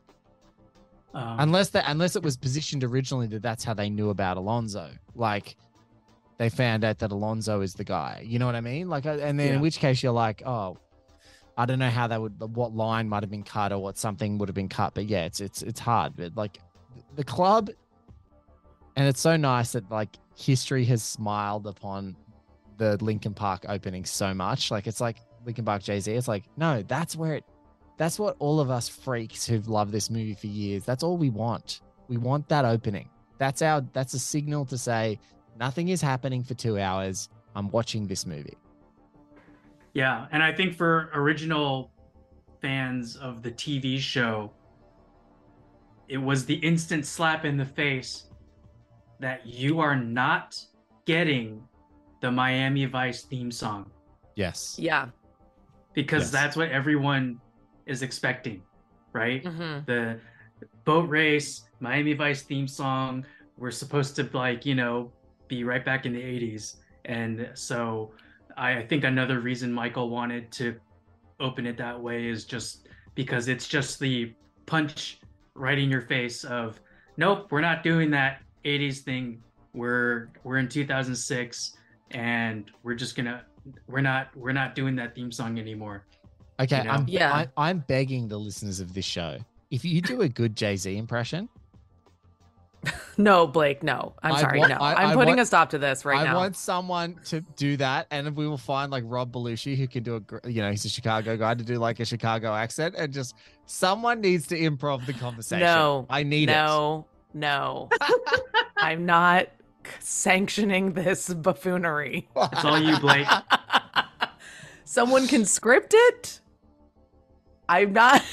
Um, Unless that, unless it was positioned originally that that's how they knew about Alonso. Like, they found out that Alonso is the guy. You know what I mean? Like, and then Yeah. in which case you're like, oh, I don't know how that would, what line might have been cut or what something would have been cut. But yeah, it's it's it's hard. But like, the club, and it's so nice that like history has smiled upon the Linkin Park opening so much. Like, it's like Linkin Park Jay-Z. It's like, no, that's where it. That's what all of us freaks who've loved this movie for years, that's all we want. We want that opening. That's our, that's a signal to say nothing is happening for two hours. I'm watching this movie. Yeah, and I think for original fans of the T V show, it was the instant slap in the face that you are not getting the Miami Vice theme song. Yes. Yeah. Because Yes. that's what everyone is expecting, right? Mhm. The boat race, Miami Vice theme song, we're supposed to, like, you know, be right back in the eighties. And so I, I think another reason Michael wanted to open it that way is just because it's just the punch right in your face of, nope, we're not doing that eighties thing. We're we're in two thousand six and we're just gonna we're not we're not doing that theme song anymore. Okay, You know? I'm Yeah. I, I'm begging the listeners of this show, if you do a good Jay-Z impression, No, Blake, no. I'm I sorry, want- no. I- I'm I putting want- a stop to this right I now. want someone to do that, and we will find like Rob Belushi, who can do a, gr- you know, he's a Chicago guy, to do like a Chicago accent, and just someone needs to improv the conversation. No, I need no, no. I'm not sanctioning this buffoonery. it. It's all you, Blake. Someone can script it. I'm not.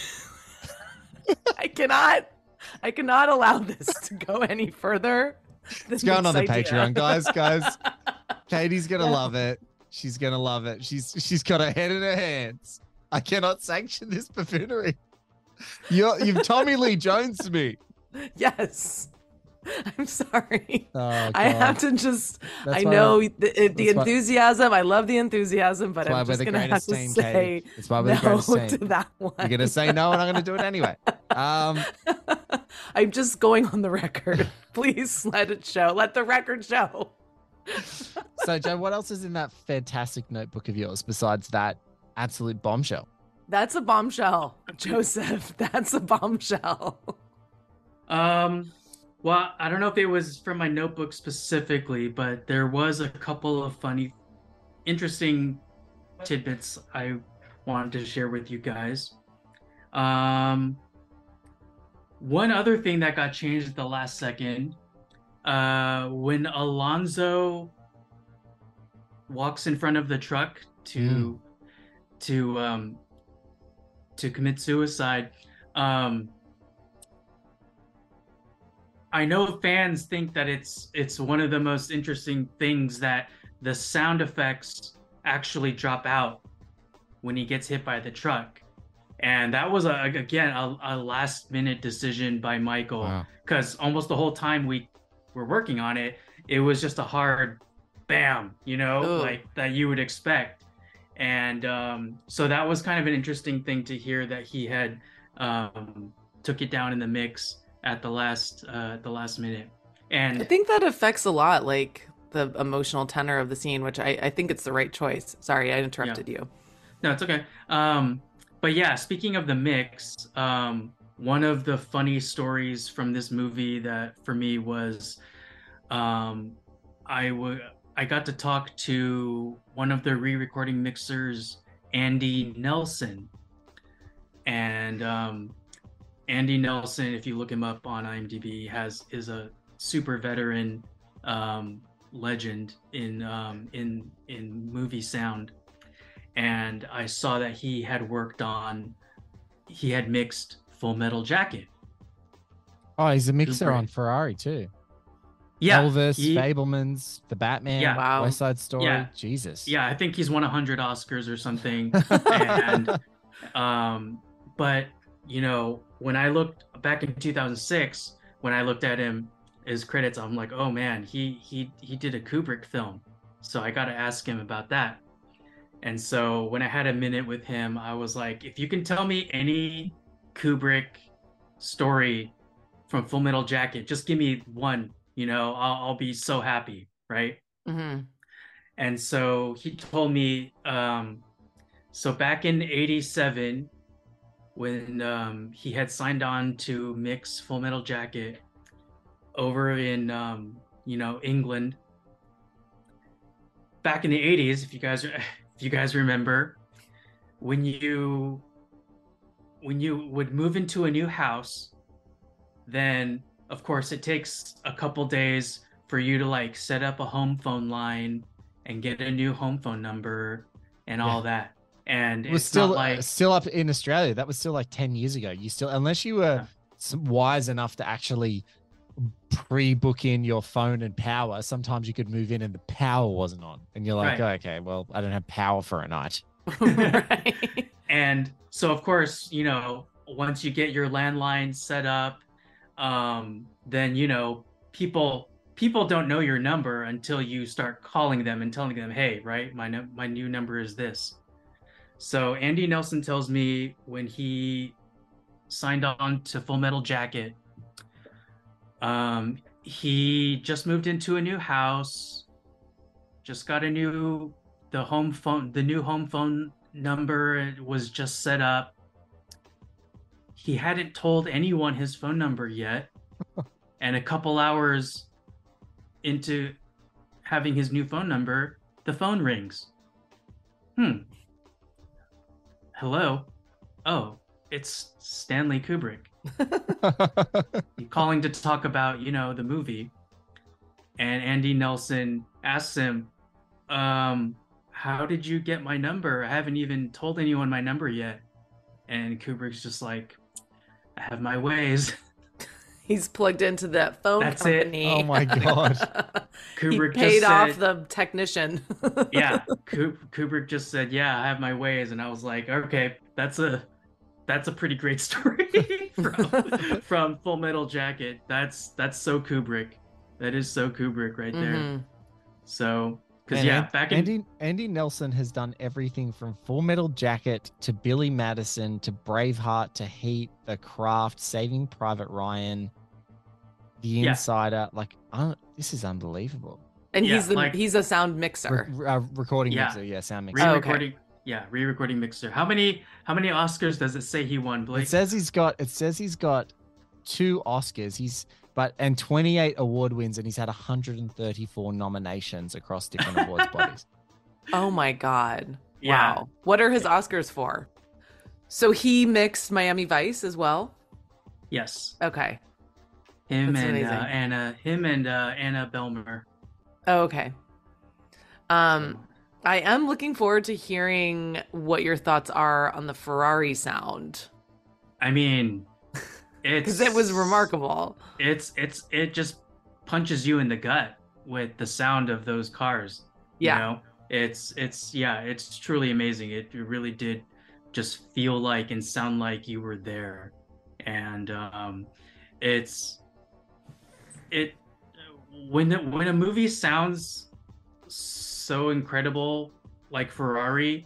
I cannot. I cannot allow this to go any further. It's going on the Patreon, guys. Guys, Katie's gonna Yeah. love it. She's gonna love it. She's she's got her head in her hands. I cannot sanction this buffoonery. You're, you've Tommy Lee Jones me. Yes. I'm sorry. Oh, I God. have to just. That's I why know we're- the, the that's why- enthusiasm. I love the enthusiasm, but That's why I'm we're just the gonna have greatest to team, say Katie. That's why we're the no greatest to team. that one. You're gonna say no, and I'm gonna do it anyway. Um, I'm just going on the record. Please let it show. Let the record show. so Joe, what else is in that fantastic notebook of yours besides that absolute bombshell? That's a bombshell, Joseph. That's a bombshell. Um, well, I don't know if it was from my notebook specifically, but there was a couple of funny, interesting tidbits I wanted to share with you guys. Um, one other thing that got changed at the last second, uh, when Alonzo walks in front of the truck to to um to commit suicide, um. I know fans think that it's it's one of the most interesting things that the sound effects actually drop out when he gets hit by the truck. And that was, a, again, a, a last minute decision by Michael, Wow. because almost the whole time we were working on it, it was just a hard bam, you know, Ooh. like that you would expect. And um, so that was kind of an interesting thing to hear, that he had um, took it down in the mix at the last uh, the last minute. And I think that affects a lot, like the emotional tenor of the scene, which I, I think it's the right choice. Sorry, I interrupted you. no, it's okay. Um, but yeah, speaking of the mix, um, one of the funny stories from this movie that for me was, um, I would I got to talk to one of the re-recording mixers, Andy Nelson, and um, Andy Nelson, if you look him up on IMDb, has is a super veteran um, legend in um, in in movie sound. And I saw that he had worked on, he had mixed Full Metal Jacket. Oh, he's a mixer Great. on Ferrari too. Yeah, Elvis, he- Fablemans, The Batman, Yeah. Wow. West Side Story. Yeah. Jesus. Yeah, I think he's won one hundred Oscars or something. and um, but you know, when I looked back in two thousand six, when I looked at him, his credits, I'm like, oh man, he he he did a Kubrick film. So I got to ask him about that. And so when I had a minute with him, I was like, if you can tell me any Kubrick story from Full Metal Jacket, just give me one, you know, I'll, I'll be so happy, right? Mm-hmm. And so he told me, um, so back in eighty-seven, when um, he had signed on to mix Full Metal Jacket over in, um, you know, England. Back in the eighties, if you guys, if you guys remember, when you when you would move into a new house, then of course it takes a couple days for you to like set up a home phone line and get a new home phone number and all that. And It was it's still not like uh, still up in Australia. That was still like ten years ago. You still, unless you were s- wise enough to actually pre-book in your phone and power, sometimes you could move in and the power wasn't on, and you're like, Right. oh, okay, well, I don't have power for a night. Right. And so, of course, you know, once you get your landline set up, um, then, you know, people people don't know your number until you start calling them and telling them, hey, right, my nu- my new number is this. So Andy Nelson tells me when he signed on to Full Metal Jacket, um, he just moved into a new house, just got a new the home phone, the new home phone number was just set up. He hadn't told anyone his phone number yet. And a couple hours into having his new phone number, the phone rings. Hmm. Hello. Oh, it's Stanley Kubrick. Calling to talk about, you know, the movie. And Andy Nelson asks him, um, how did you get my number? I haven't even told anyone my number yet. And Kubrick's just like, I have my ways. He's plugged into that phone That's it. company. Oh my God. Kubrick he paid just off said- the technician. Yeah, Kub- Kubrick just said, yeah, I have my ways. And I was like, okay, that's a that's a pretty great story from, from Full Metal Jacket. That's that's so Kubrick. That is so Kubrick right there. Mhm. So, because Man, yeah, An- back in Andy Andy Nelson has done everything from Full Metal Jacket to Billy Madison to Braveheart to Heat, The Craft, Saving Private Ryan, The Yeah. Insider. Like, I don't, this is unbelievable. And Yeah, he's the like- he's a sound mixer. Re- uh, recording Yeah. mixer, yeah, sound mixer. Oh, okay. re-recording, yeah, re-recording mixer. How many how many Oscars does it say he won, Blake? It says he's got. It says he's got two Oscars. He's but and twenty-eight award wins, and he's had one hundred thirty-four nominations across different awards bodies. Oh my God. Yeah. Wow. What are his Oscars for? So he mixed Miami Vice as well? Yes, Okay. him That's and uh, amazing. Anna, him and uh, Anna Belmer. Oh, okay. Um, I am looking forward to hearing what your thoughts are on the Ferrari sound, I mean, it's because it was remarkable. It's it's it just punches you in the gut with the sound of those cars. Yeah. You know, it's it's yeah, it's truly amazing. It really did just feel like and sound like you were there, and um, it's it when it, when a movie sounds so incredible like Ferrari,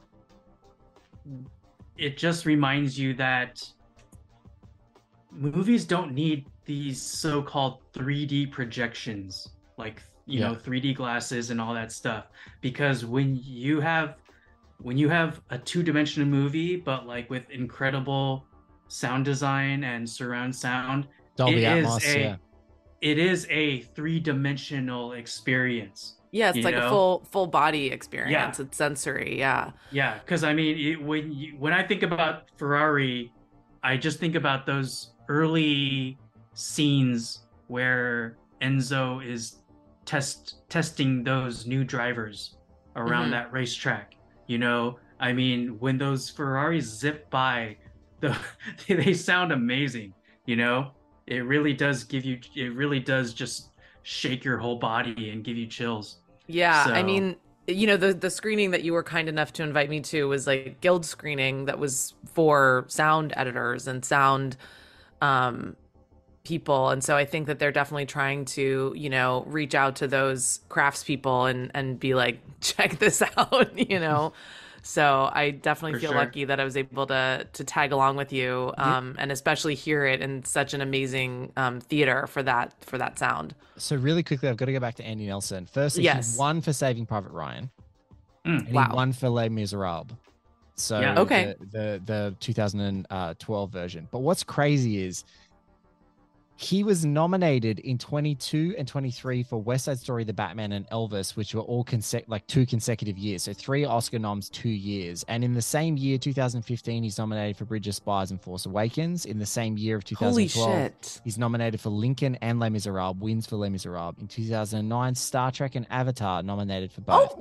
it just reminds you that movies don't need these so-called three D projections, like you Yeah. know three D glasses and all that stuff, because when you have when you have a two-dimensional movie but like with incredible sound design and surround sound, Dolby it is Atmos, a yeah. it is a three-dimensional experience. Yeah, it's You like know? a full full body experience. It's sensory. Yeah. Yeah, because I mean, it, when you, when I think about Ferrari, I just think about those early scenes where Enzo is test testing those new drivers around Mhm. that racetrack. You know, I mean, when those Ferraris zip by, the they sound amazing. You know, it really does give you. It really does just shake your whole body and give you chills. Yeah, I So- mean, you know, the the screening that you were kind enough to invite me to was like guild screening that was for sound editors and sound um people, and so I think that they're definitely trying to, you know, reach out to those craftspeople and and be like, check this out, you know. So I definitely For feel sure. lucky that I was able to to tag along with you, um, and especially hear it in such an amazing um, theater for that for that sound. So really quickly, I've got to go back to Andy Nelson. First, Yes. he won for Saving Private Ryan, Mm. and Wow. he won for Les Miserables. So Yeah. Okay. the, the the two thousand twelve version. But what's crazy is he was nominated in twenty-two and twenty-three for West Side Story, The Batman, and Elvis, which were all consec- like two consecutive years. So three Oscar noms, two years. And in the same year, two thousand fifteen, he's nominated for Bridge of Spies and Force Awakens. In the same year of Holy twenty twelve, shit! he's nominated for Lincoln and Les Miserables, wins for Les Miserables. In two thousand nine, Star Trek and Avatar nominated for both. Oh, what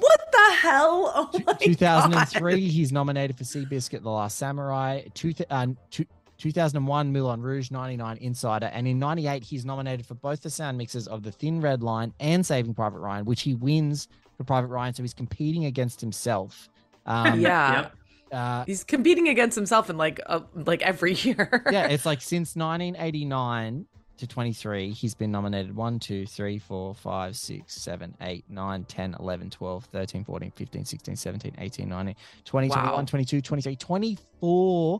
the hell? Oh my two thousand three, God. he's nominated for Seabiscuit, The Last Samurai. Two, uh, two, two thousand one, Moulin Rouge. ninety-nine, Insider. And in ninety-eight, he's nominated for both the sound mixes of The Thin Red Line and Saving Private Ryan, which he wins for Private Ryan. So he's competing against himself. Um, Yeah. Yep. Uh, He's competing against himself in like uh, like every year. yeah, it's like since nineteen eighty-nine to twenty-three, he's been nominated one, two, three, four, five, six, seven, eight, nine, ten, eleven, twelve, thirteen, fourteen, fifteen, sixteen, seventeen, eighteen, nineteen, twenty, Wow. twenty-one, twenty-two, twenty-three, twenty-four,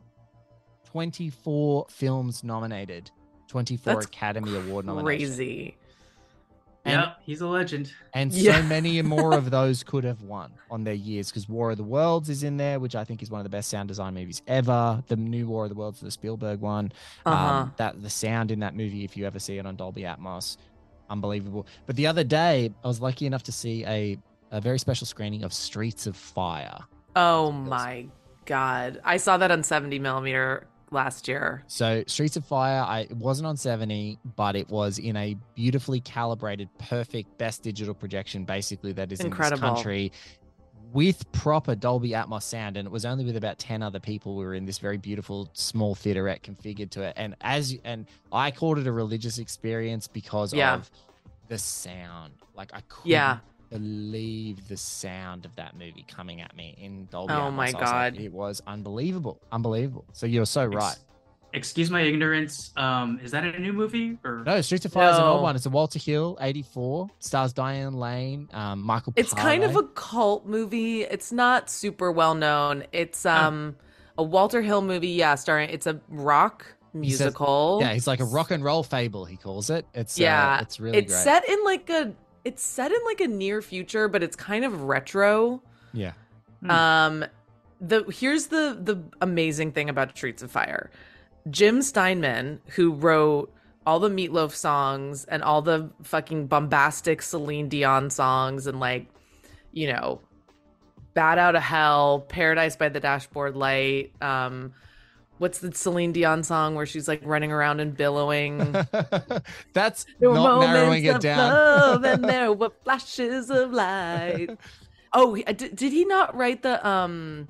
twenty-four films nominated, twenty-four That's Academy Award nominations. Crazy. And- Yeah, he's a legend. And so Yeah. many more of those could have won on their years because War of the Worlds is in there, which I think is one of the best sound design movies ever. The new War of the Worlds, the Spielberg one. Uh-huh. Um, that the sound in that movie, if you ever see it on Dolby Atmos, unbelievable. But the other day, I was lucky enough to see a, a very special screening of Streets of Fire. Oh my God. I saw that on seventy millimeter last year. So Streets of Fire, I it wasn't on seventy, but it was in a beautifully calibrated, perfect, best digital projection, basically, that is Incredible. in this country with proper Dolby Atmos sound. And it was only with about ten other people. We were in this very beautiful small theaterette configured to it. And as and I called it a religious experience because Yeah. of the sound. Like I couldn't Yeah. believe the sound of that movie coming at me in Dolby Oh Atmos. my I was like, God. it was unbelievable. Unbelievable. So you're so Ex- right. Excuse my ignorance. Um, is that a new movie or? No, Streets of Fire is an old No. one. It's a Walter Hill, eighty-four. Stars Diane Lane, um, Michael It's kind of Parley. a cult movie. It's not super well known. It's um a Walter Hill movie, yeah, starring it's a rock He says- musical. Yeah, he's like a rock and roll fable, he calls it. It's Yeah, uh, it's really it's great. set in like a it's set in like a near future, but it's kind of retro. Yeah. Hmm. Um the here's the the amazing thing about Streets of Fire. Jim Steinman, who wrote all the Meatloaf songs and all the fucking bombastic Celine Dion songs and like, you know, Bat Out of Hell, Paradise by the Dashboard Light, um what's the Celine Dion song where she's like running around and billowing? That's There were not narrowing moments it of down. love and there were flashes of light. Oh, he- did, did he not write the um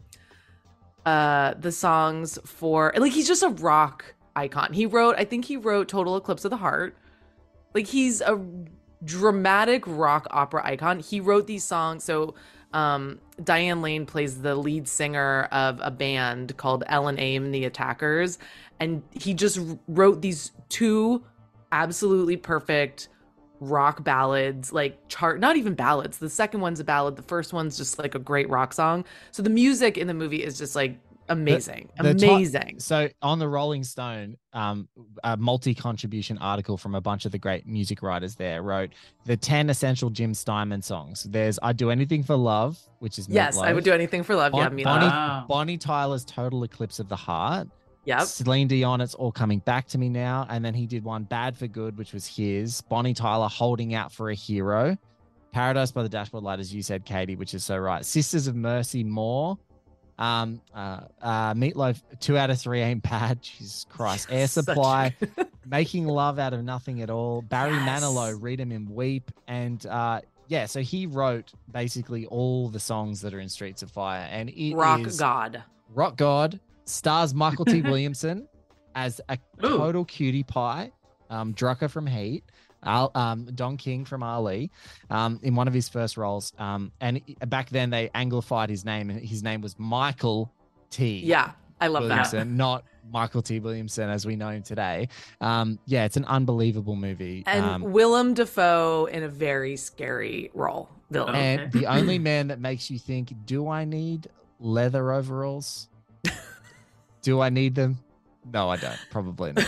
uh the songs for like he's just a rock icon. He wrote I think he wrote Total Eclipse of the Heart. Like he's a dramatic rock opera icon. He wrote these songs. So um Diane Lane plays the lead singer of a band called Ellen Aim and the Attackers, and he just wrote these two absolutely perfect rock ballads, like chart not even ballads. The second one's a ballad, the first one's just like a great rock song. So the music in the movie is just like amazing. The top- amazing. So on the Rolling Stone, um, a multi-contribution article from a bunch of the great music writers there wrote the ten essential Jim Steinman songs. There's "I'd Do Anything for Love," which is Yes, I Meatloaf. would do anything for love. Yeah, Bon- me Bonnie, Wow. Bonnie Tyler's "Total Eclipse of the Heart." Yep. Celine Dion, "It's All Coming Back to Me Now," and then he did one "Bad for Good," which was his. Bonnie Tyler, "Holding Out for a Hero." Paradise by the Dashboard Light, as you said, Katie, which is so right. Sisters of Mercy, More. Um, uh, uh, Meatloaf, two out of three ain't bad. Jesus Christ. Air Such Supply, a- Making Love Out of Nothing at All. Barry Yes. Manilow, Read 'Em and Weep. And uh, yeah, so he wrote basically all the songs that are in Streets of Fire, and it Rock is God. Rock God. Stars Michael T. Williamson as a Ooh. total cutie pie. Um, Drucker from Heat. Al, um, Don King from Ali, um, in one of his first roles. Um, and back then they anglified his name, and his name was Michael T. Yeah, I love that. Williamson, not Michael T. Williamson as we know him today. Um, yeah, it's an unbelievable movie. And um, Willem Dafoe in a very scary role. Villain. and Okay. the only man that makes you think, do I need leather overalls? Do I need them? No, I don't. Probably not.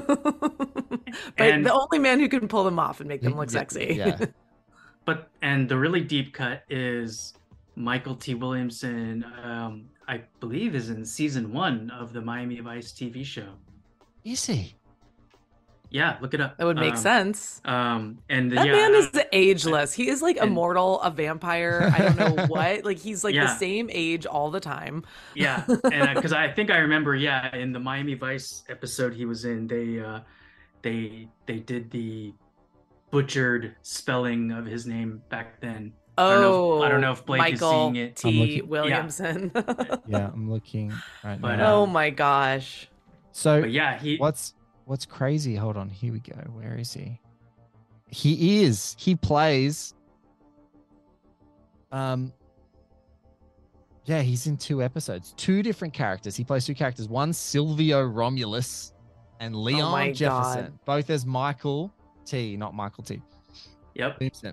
But And- the only man who can pull them off and make them look Yeah, sexy. Yeah. But and the really deep cut is Michael T. Williamson. Um, I believe is in season one of the Miami Vice T V show. Is he? Yeah, look it up. That would make Um, sense. Um, and That yeah, man is uh, ageless. He is like and- immortal, a vampire. I don't know what. Like he's like the Yeah. same age all the time. yeah, and because I think I remember, yeah, in the Miami Vice episode he was in, they uh, they they did the butchered spelling of his name back then. Oh, I don't know if, I don't know if Blake Michael is seeing it. T. looking- Williamson. Yeah, yeah I'm looking right But, now. oh um, my gosh. So But yeah, he what's what's crazy? Hold on, here we go. Where is he? He is. He plays. Um. Yeah, he's in two episodes. Two different characters. He plays two characters. One Silvio Romulus and Leon my Jefferson, God. both as Michael T, not Michael T. Yep. Williamson.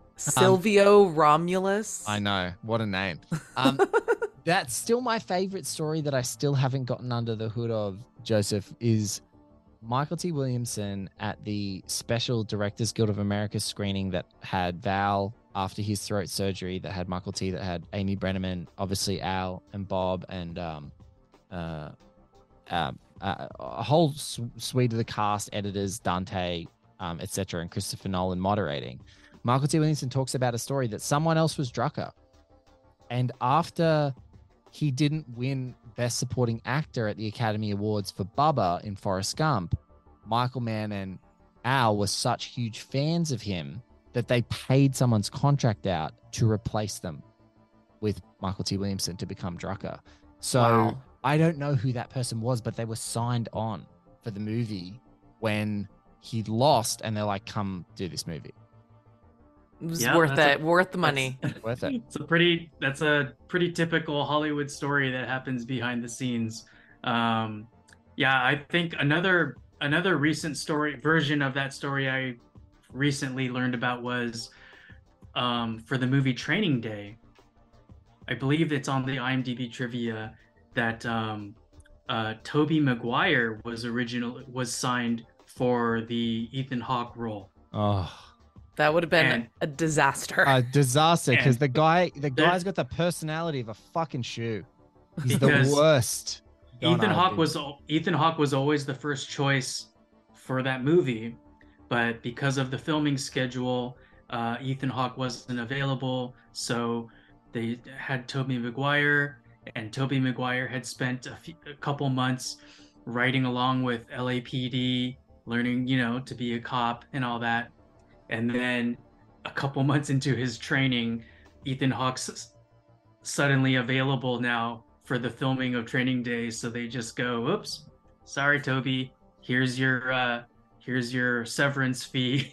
Silvio Romulus. I know. What a name. Um, that's still my favorite story that I still haven't gotten under the hood of, Joseph, is Michael T. Williamson at the Special Directors Guild of America screening that had Val after his throat surgery, that had Michael T., that had Amy Brenneman, obviously Al and Bob, and um, uh, uh, uh, a whole s- suite of the cast, editors, Dante, um, et cetera, and Christopher Nolan moderating. Michael T. Williamson talks about a story that someone else was Drucker. And after he didn't win Best Supporting Actor at the Academy Awards for Bubba in Forrest Gump, Michael Mann and Al were such huge fans of him that they paid someone's contract out to replace them with Michael T. Williamson to become Drucker. So Wow. I don't know who that person was, but they were signed on for the movie when he lost, and they're like, come do this movie. It was Yeah, worth that's it. a- worth the money. Worth it. It's a pretty that's a pretty typical Hollywood story that happens behind the scenes. Um, yeah, I think another another recent story version of that story I recently learned about was um, for the movie Training Day. I believe it's on the IMDb trivia that um, uh, Tobey Maguire was original was signed for the Ethan Hawke role. Oh, That would have been And- a disaster. a disaster, because And the guy, the there- guy's got the personality of a fucking shoe. He's Because the worst. Don't Ethan Hawke argue. was Ethan Hawke was always the first choice for that movie, but because of the filming schedule, uh, Ethan Hawke wasn't available, so they had Tobey Maguire, and Tobey Maguire had spent a, few, a couple months writing along with L A P D, learning, you know, to be a cop and all that, and then a couple months into his training, Ethan Hawke's suddenly available now for the filming of Training Day, so they just go, "Oops, sorry, Toby. Here's your uh, here's your severance fee."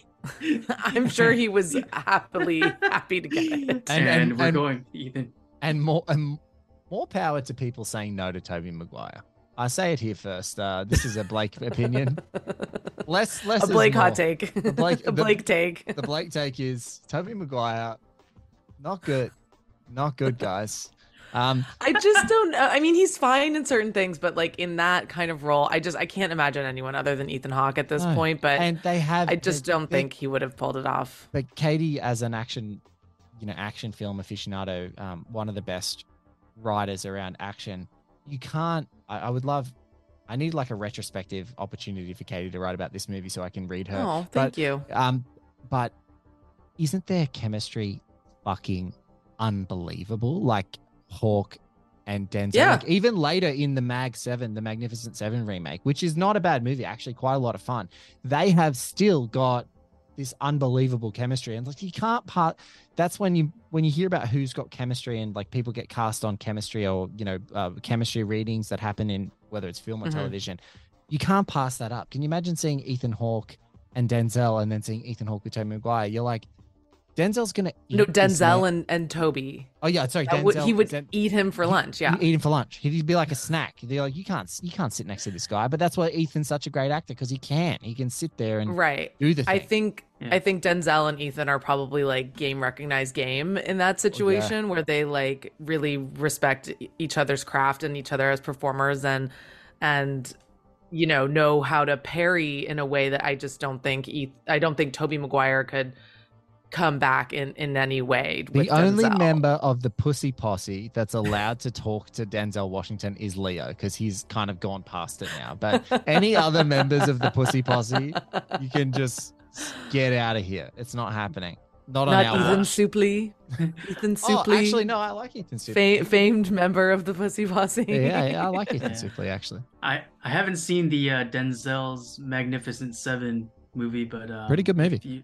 I'm sure he was happily happy to get it. And- And, and- we're and- going, Ethan. and more and more power to people saying no to Tobey Maguire. I say it here first. Uh, this is a Blake opinion. Less, less. A is Blake more. hot take. The Blake- a the- Blake take. The Blake take is Tobey Maguire, not good, not good, guys. Um, I just don't know. I mean, he's fine in certain things, but like in that kind of role, I just I can't imagine anyone other than Ethan Hawke at this no. point. But and they have. I just they- don't they- think he would have pulled it off. But Katie, as an action, you know, action film aficionado, um, one of the best writers around action, you can't. I, I would love. I need like a retrospective opportunity for Katie to write about this movie so I can read her. Oh, But, thank you. Um, but isn't their chemistry fucking unbelievable? Like Hawke and Denzel. Yeah. Like, even later in the Mag Seven, the Magnificent Seven remake, which is not a bad movie, actually quite a lot of fun. They have still got this unbelievable chemistry, and like you can't part. That's when you when you hear about who's got chemistry, and like people get cast on chemistry, or you know uh, chemistry readings that happen in whether it's film or Mhm. television. You can't pass that up. Can you imagine seeing Ethan Hawke and Denzel, and then seeing Ethan Hawke with Tobey Maguire? You're like, Denzel's gonna eat No, this Denzel man. and, and Toby. Oh yeah, sorry, That Denzel. would- he would Den- eat him for he- lunch. Yeah. he'd eat him for lunch. He'd be like a snack. They're like, you can't, you can't sit next to this guy. But that's why Ethan's such a great actor, because he can. He can sit there and Right. do the thing. I think Yeah. I think Denzel and Ethan are probably like game recognized game in that situation where they like really respect e- each other's craft and each other as performers, and and you know know how to parry in a way that I just don't think Eth- I don't think Tobey Maguire could come back in in any way. The with only Denzel. member of the Pussy Posse that's allowed to talk to Denzel Washington is Leo, because he's kind of gone past it now. But any other members of the Pussy Posse, you can just get out of here. It's not happening. Not on Not our Ethan watch. Suplee. Ethan Oh, Suplee. actually, no, I like Ethan Suplee. Fa- famed member of the Pussy Posse. Yeah, yeah, I like Ethan Yeah. Suplee, actually. I I haven't seen the uh, Denzel's Magnificent Seven movie, but uh, Pretty good movie. If you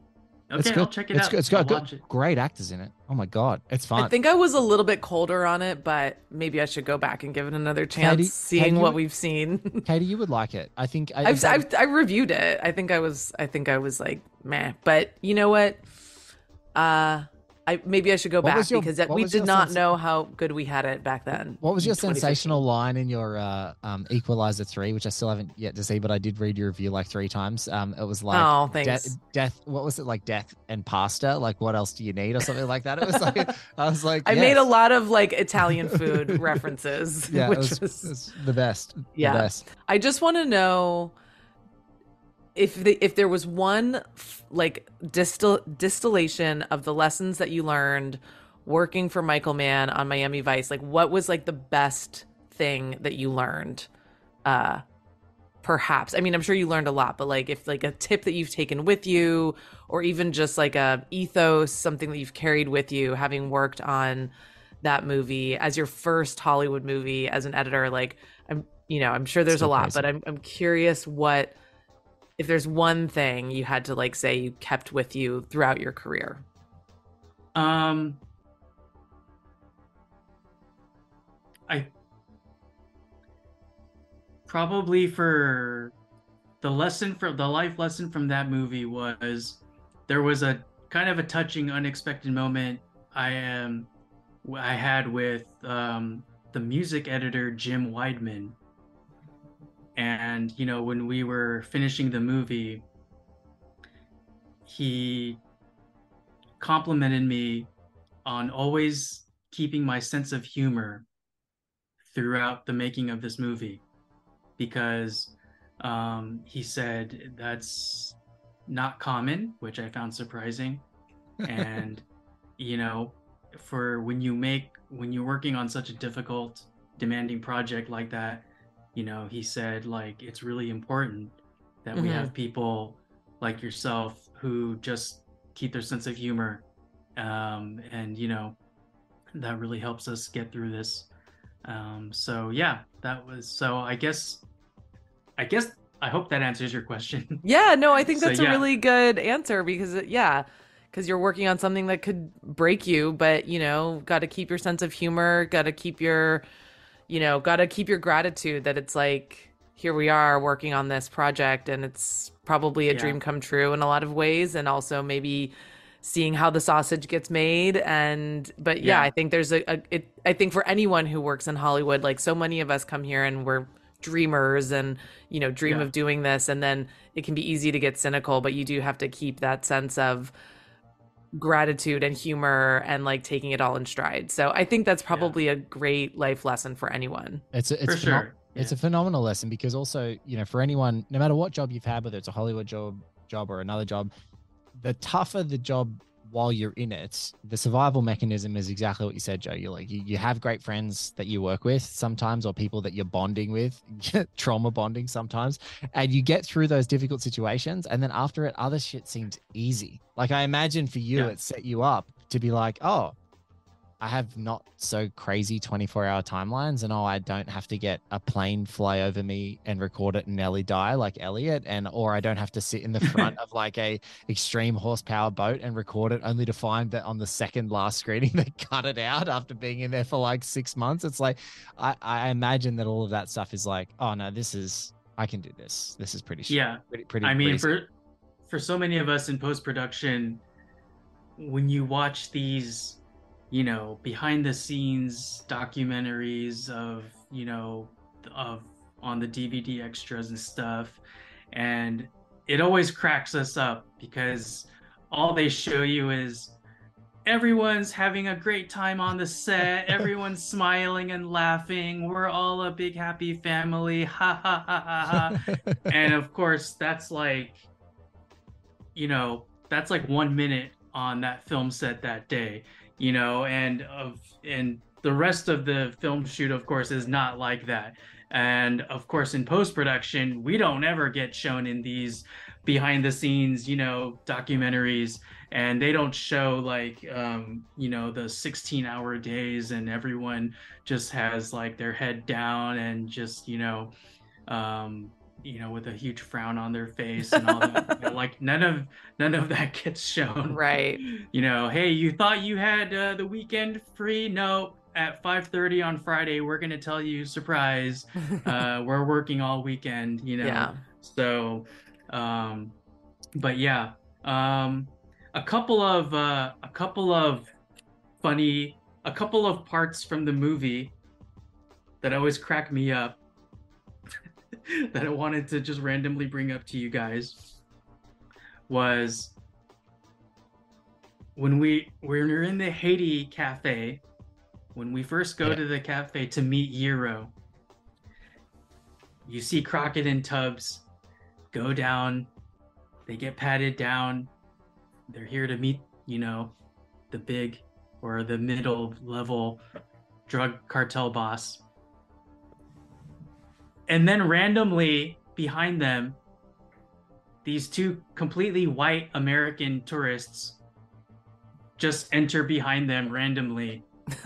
It's Okay, good. I'll check it it's out. Good. It's got I'll good, watch it. great actors in it. Oh my god, it's fun. I think I was a little bit colder on it, but maybe I should go back and give it another chance, Katie- seeing Katie, what you- we've seen. Katie, you would like it. I think. I, I've, I've I reviewed it. I think I was I think I was like meh, but you know what? Uh, I maybe I should go What back was your- because that, what we was did your not sense- know how good we had it back then. What was in your twenty fifteen. sensational line in your uh, um, Equalizer three, which I still haven't yet to see, but I did read your review like three times. Um, it was like, Oh, de- thanks. death. What was it like? Death and pasta. Like, what else do you need, or something like that? It was like, I was like, I made yes. a lot of like Italian food references, Yeah, which it was, was it was the best. Yeah. the best. I just want to know if the, if there was one f- like distil distillation of the lessons that you learned working for Michael Mann on Miami Vice. Like, what was like the best thing that you learned? Uh, perhaps. I mean, I'm sure you learned a lot, but like if like a tip that you've taken with you, or even just like a ethos, something that you've carried with you, having worked on that movie as your first Hollywood movie as an editor. Like, I'm, you know, I'm sure there's So a lot, crazy. but I'm I'm curious what if there's one thing you had to like say you kept with you throughout your career. Um, I probably for the lesson for the life lesson from that movie was there was a kind of a touching, unexpected moment I am I had with um, the music editor Jim Weidman, and you know when we were finishing the movie, he complimented me on always keeping my sense of humor throughout the making of this movie, because um, he said that's not common, which I found surprising. And you know, for when you make when you're working on such a difficult, demanding project like that, you know, he said like it's really important that we Mhm. have people like yourself who just keep their sense of humor, um, and you know, that really helps us get through this. Um, so yeah, that was so. I guess, I guess I hope that answers your question. Yeah, no, I think So, that's yeah. a really good answer because it, yeah, because you're working on something that could break you, but you know, got to keep your sense of humor, got to keep your, you know, got to keep your gratitude that it's like here we are working on this project and it's probably a Yeah. dream come true in a lot of ways, and also maybe seeing how the sausage gets made. And but yeah, Yeah. I think there's a, a it I think for anyone who works in Hollywood, like so many of us come here and we're dreamers and you know dream Yeah. of doing this, and then it can be easy to get cynical, but you do have to keep that sense of gratitude and humor and like taking it all in stride. So I think that's probably a great life lesson for anyone. It's a, it's For pheno- sure. It's Yeah. a phenomenal lesson because also, you know, for anyone, no matter what job you've had, whether it's a Hollywood job, job or another job, the tougher the job while you're in it, the survival mechanism is exactly what you said, Joe. You're like, you, you have great friends that you work with sometimes, or people that you're bonding with, trauma bonding sometimes, and you get through those difficult situations. And then after it, other shit seems easy. Like I imagine for you, Yeah. it set you up to be like, oh, I have not so crazy twenty-four hour timelines, and oh, I don't have to get a plane fly over me and record it and Ellie die like Elliot, and or I don't have to sit in the front of like a extreme horsepower boat and record it, only to find that on the second last screening they cut it out after being in there for like six months. It's like I, I imagine that all of that stuff is like, oh no, this is I can do this. This is pretty. Yeah. pretty, pretty. I mean, pretty for for so many of us in post production, when you watch these, you know, behind the scenes documentaries of, you know, of on the D V D extras and stuff, and it always cracks us up because all they show you is everyone's having a great time on the set, everyone's smiling and laughing, we're all a big happy family, ha ha ha ha ha. And of course that's like, you know, that's like one minute on that film set that day, you know, and of and the rest of the film shoot of course is not like that. And of course in post-production we don't ever get shown in these behind the scenes, you know, documentaries, and they don't show like um you know the sixteen hour days and everyone just has like their head down and just, you know, um you know, with a huge frown on their face and all that. You know, like none of none of that gets shown. Right. You know, hey, you thought you had uh, the weekend free? No, at five thirty on Friday, we're gonna tell you, surprise, uh, we're working all weekend. You know. Yeah. So, um, but yeah, um, a couple of uh, a couple of funny, a couple of parts from the movie that always crack me up. That I wanted to just randomly bring up to you guys was when we when we're in the Haiti cafe, when we first go Yeah. to the cafe to meet Euro, you see Crockett and Tubbs go down, they get patted down, they're here to meet, you know, the big or the middle level drug cartel boss. And then randomly behind them, these two completely white American tourists just enter behind them randomly.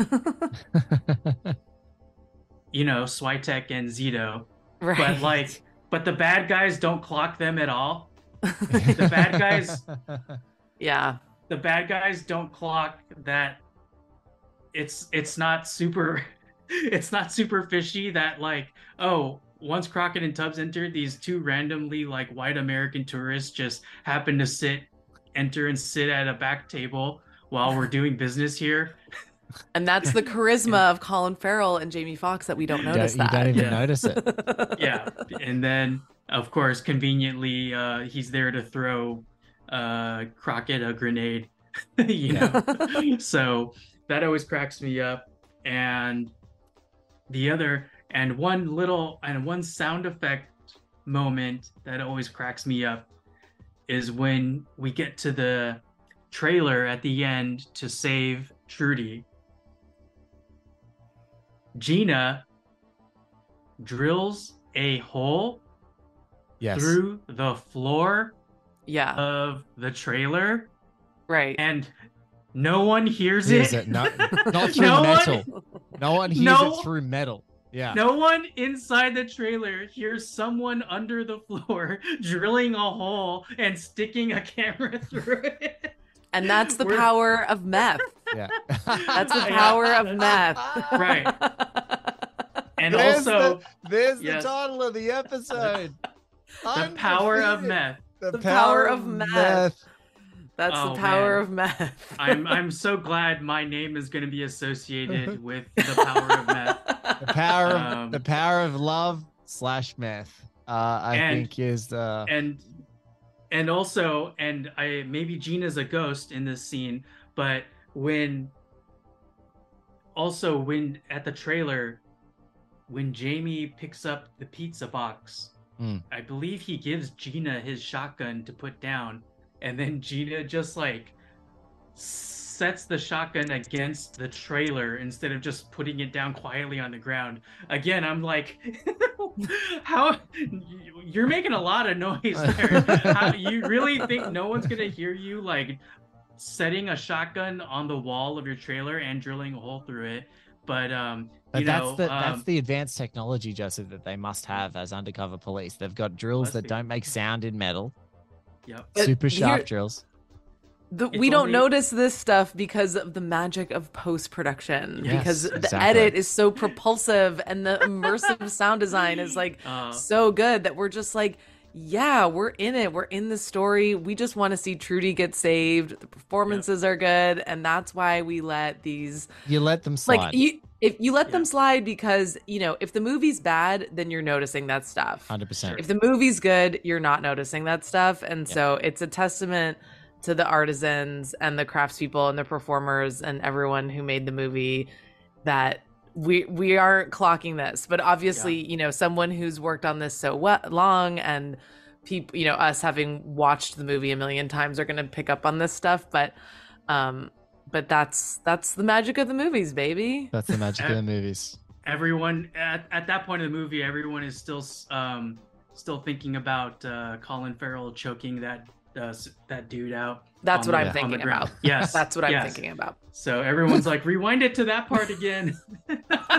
You know, Switek and Zito. Right. But like, but the bad guys don't clock them at all. The bad guys, Yeah. the bad guys don't clock that. It's it's not super, it's not super fishy that like, oh, once Crockett and Tubbs entered, these two randomly like white American tourists just happen to sit, enter and sit at a back table while we're doing business here. And that's the charisma of Colin Farrell and Jamie Foxx that we don't You notice don't, you that. don't even Yeah. notice it. Yeah. And then of course, conveniently, uh, he's there to throw uh, Crockett a grenade, you know? So that always cracks me up. And the other, and one little, and one sound effect moment that always cracks me up is when we get to the trailer at the end to save Trudy. Gina drills a hole Yes. through the floor Yeah. of the trailer, Right. and no one hears Hears it. it. No, not through No one- metal. No one hears No- it through metal. Yeah. No one inside the trailer hears someone under the floor drilling a hole and sticking a camera through it. And that's the We're- power of meth. Yeah. That's the Yeah. power of meth. Right. And There's also the, there's yes. the title of the episode. the power of Undefeated. meth. The, The power, power of of meth. meth. That's Oh, the power man. of meth. I'm I'm so glad my name is going to be associated with the power of meth. The power of Um, the power of love slash meth. Uh, I And- think is the and and also and I maybe Gina's a ghost in this scene, but when also when at the trailer when Jamie picks up the pizza box, Mm. I believe he gives Gina his shotgun to put down, and then Gina just like sets the shotgun against the trailer instead of just putting it down quietly on the ground. Again, I'm like, how you're making a lot of noise there. How, you really think no one's gonna hear you like setting a shotgun on the wall of your trailer and drilling a hole through it? But um, But you that's know, the um, that's the advanced technology, Joseph, that they must have as undercover police. They've got drills Must that be. don't make sound in metal, yep. But super sharp here- drills. The, It's we don't only- notice this stuff because of the magic of post production. Yes, because the exactly. edit is so propulsive and the immersive sound design is like Uh, so good that we're just like, yeah, we're in it. We're in the story. We just want to see Trudy get saved. The performances are good, and that's why we let these You let them slide. like you. If you let them Yeah. slide, because you know, if the movie's bad, then you're noticing that stuff. Hundred percent. If the movie's good, you're not noticing that stuff. And Yeah. so it's a testament to the artisans and the craftspeople and the performers and everyone who made the movie that we we aren't clocking this. But obviously, you know, someone who's worked on this so we- long and people, you know, us having watched the movie a million times are going to pick up on this stuff. But um but that's that's the magic of the movies, baby. That's the magic of the movies. everyone at, at that point of the movie, everyone is still um still thinking about uh, Colin Farrell choking that uh, s- that dude out. That's on what the- I'm on the thinking ground. about. Yes, That's what I'm yes. thinking about. So everyone's like, rewind it to that part again.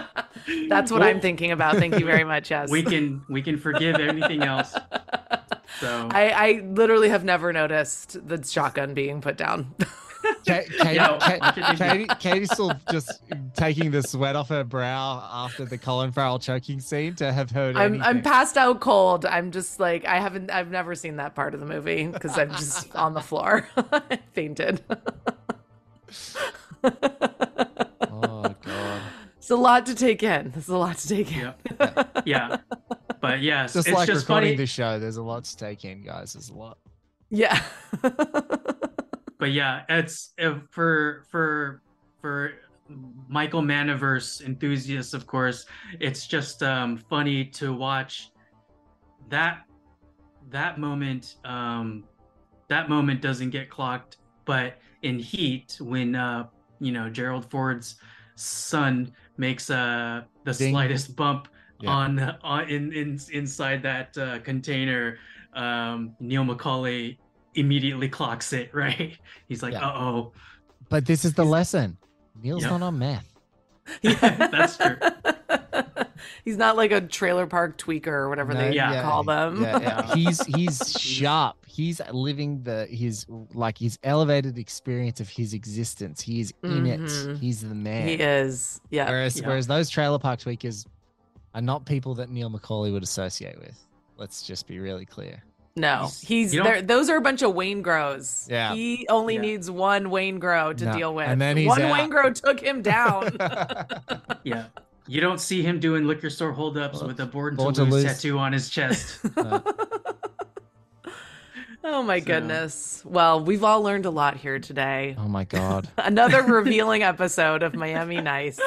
That's what Well, I'm thinking about. Thank you very much. Yes. We can we can forgive anything else. So I, I literally have never noticed the shotgun being put down. Ka- Katie, Yeah. Ka- Katie, Katie's still just taking the sweat off her brow after the Colin Farrell choking scene to have heard I'm anything. I'm passed out cold. I'm just like I haven't I've never seen that part of the movie because I'm just on the floor. I fainted. Oh god. It's a lot to take in. It's a lot to take in. yeah, yeah. But yes, Just it's like just recording funny. this show, there's a lot to take in, guys. There's a lot. Yeah. But yeah, it's uh, for for for Michael Maniverse enthusiasts, of course. It's just um, funny to watch that that moment. Um, that moment doesn't get clocked, but in Heat, when uh, you know Gerald Ford's son makes uh, the Ding. slightest bump Yeah. on on in, in inside that uh, container, um, Neil McCauley immediately clocks it, right? He's like, Yeah. uh-oh. But this is the lesson. Neil's Yeah. not on meth. Yeah, that's true. He's not like a trailer park tweaker or whatever No, they yeah. call them. Yeah, yeah. He's he's sharp. He's living the his like his elevated experience of his existence. He is in Mhm. it. He's the man. He is. Yeah. Whereas Yeah. whereas those trailer park tweakers are not people that Neil McCauley would associate with. Let's just be really clear. No, He's- he's you don't- there. Those are a bunch of Wayne Grows. Yeah. He only Yeah. needs one Wayne Grow to No, deal with. and then he's one out. Wayne Grow took him down. Yeah. You don't see him doing liquor store holdups with a Born to, Born to lose, Lose. tattoo on his chest. No. Oh my So- goodness. Well, we've all learned a lot here today. Oh my god. Another revealing episode of Miami Nice.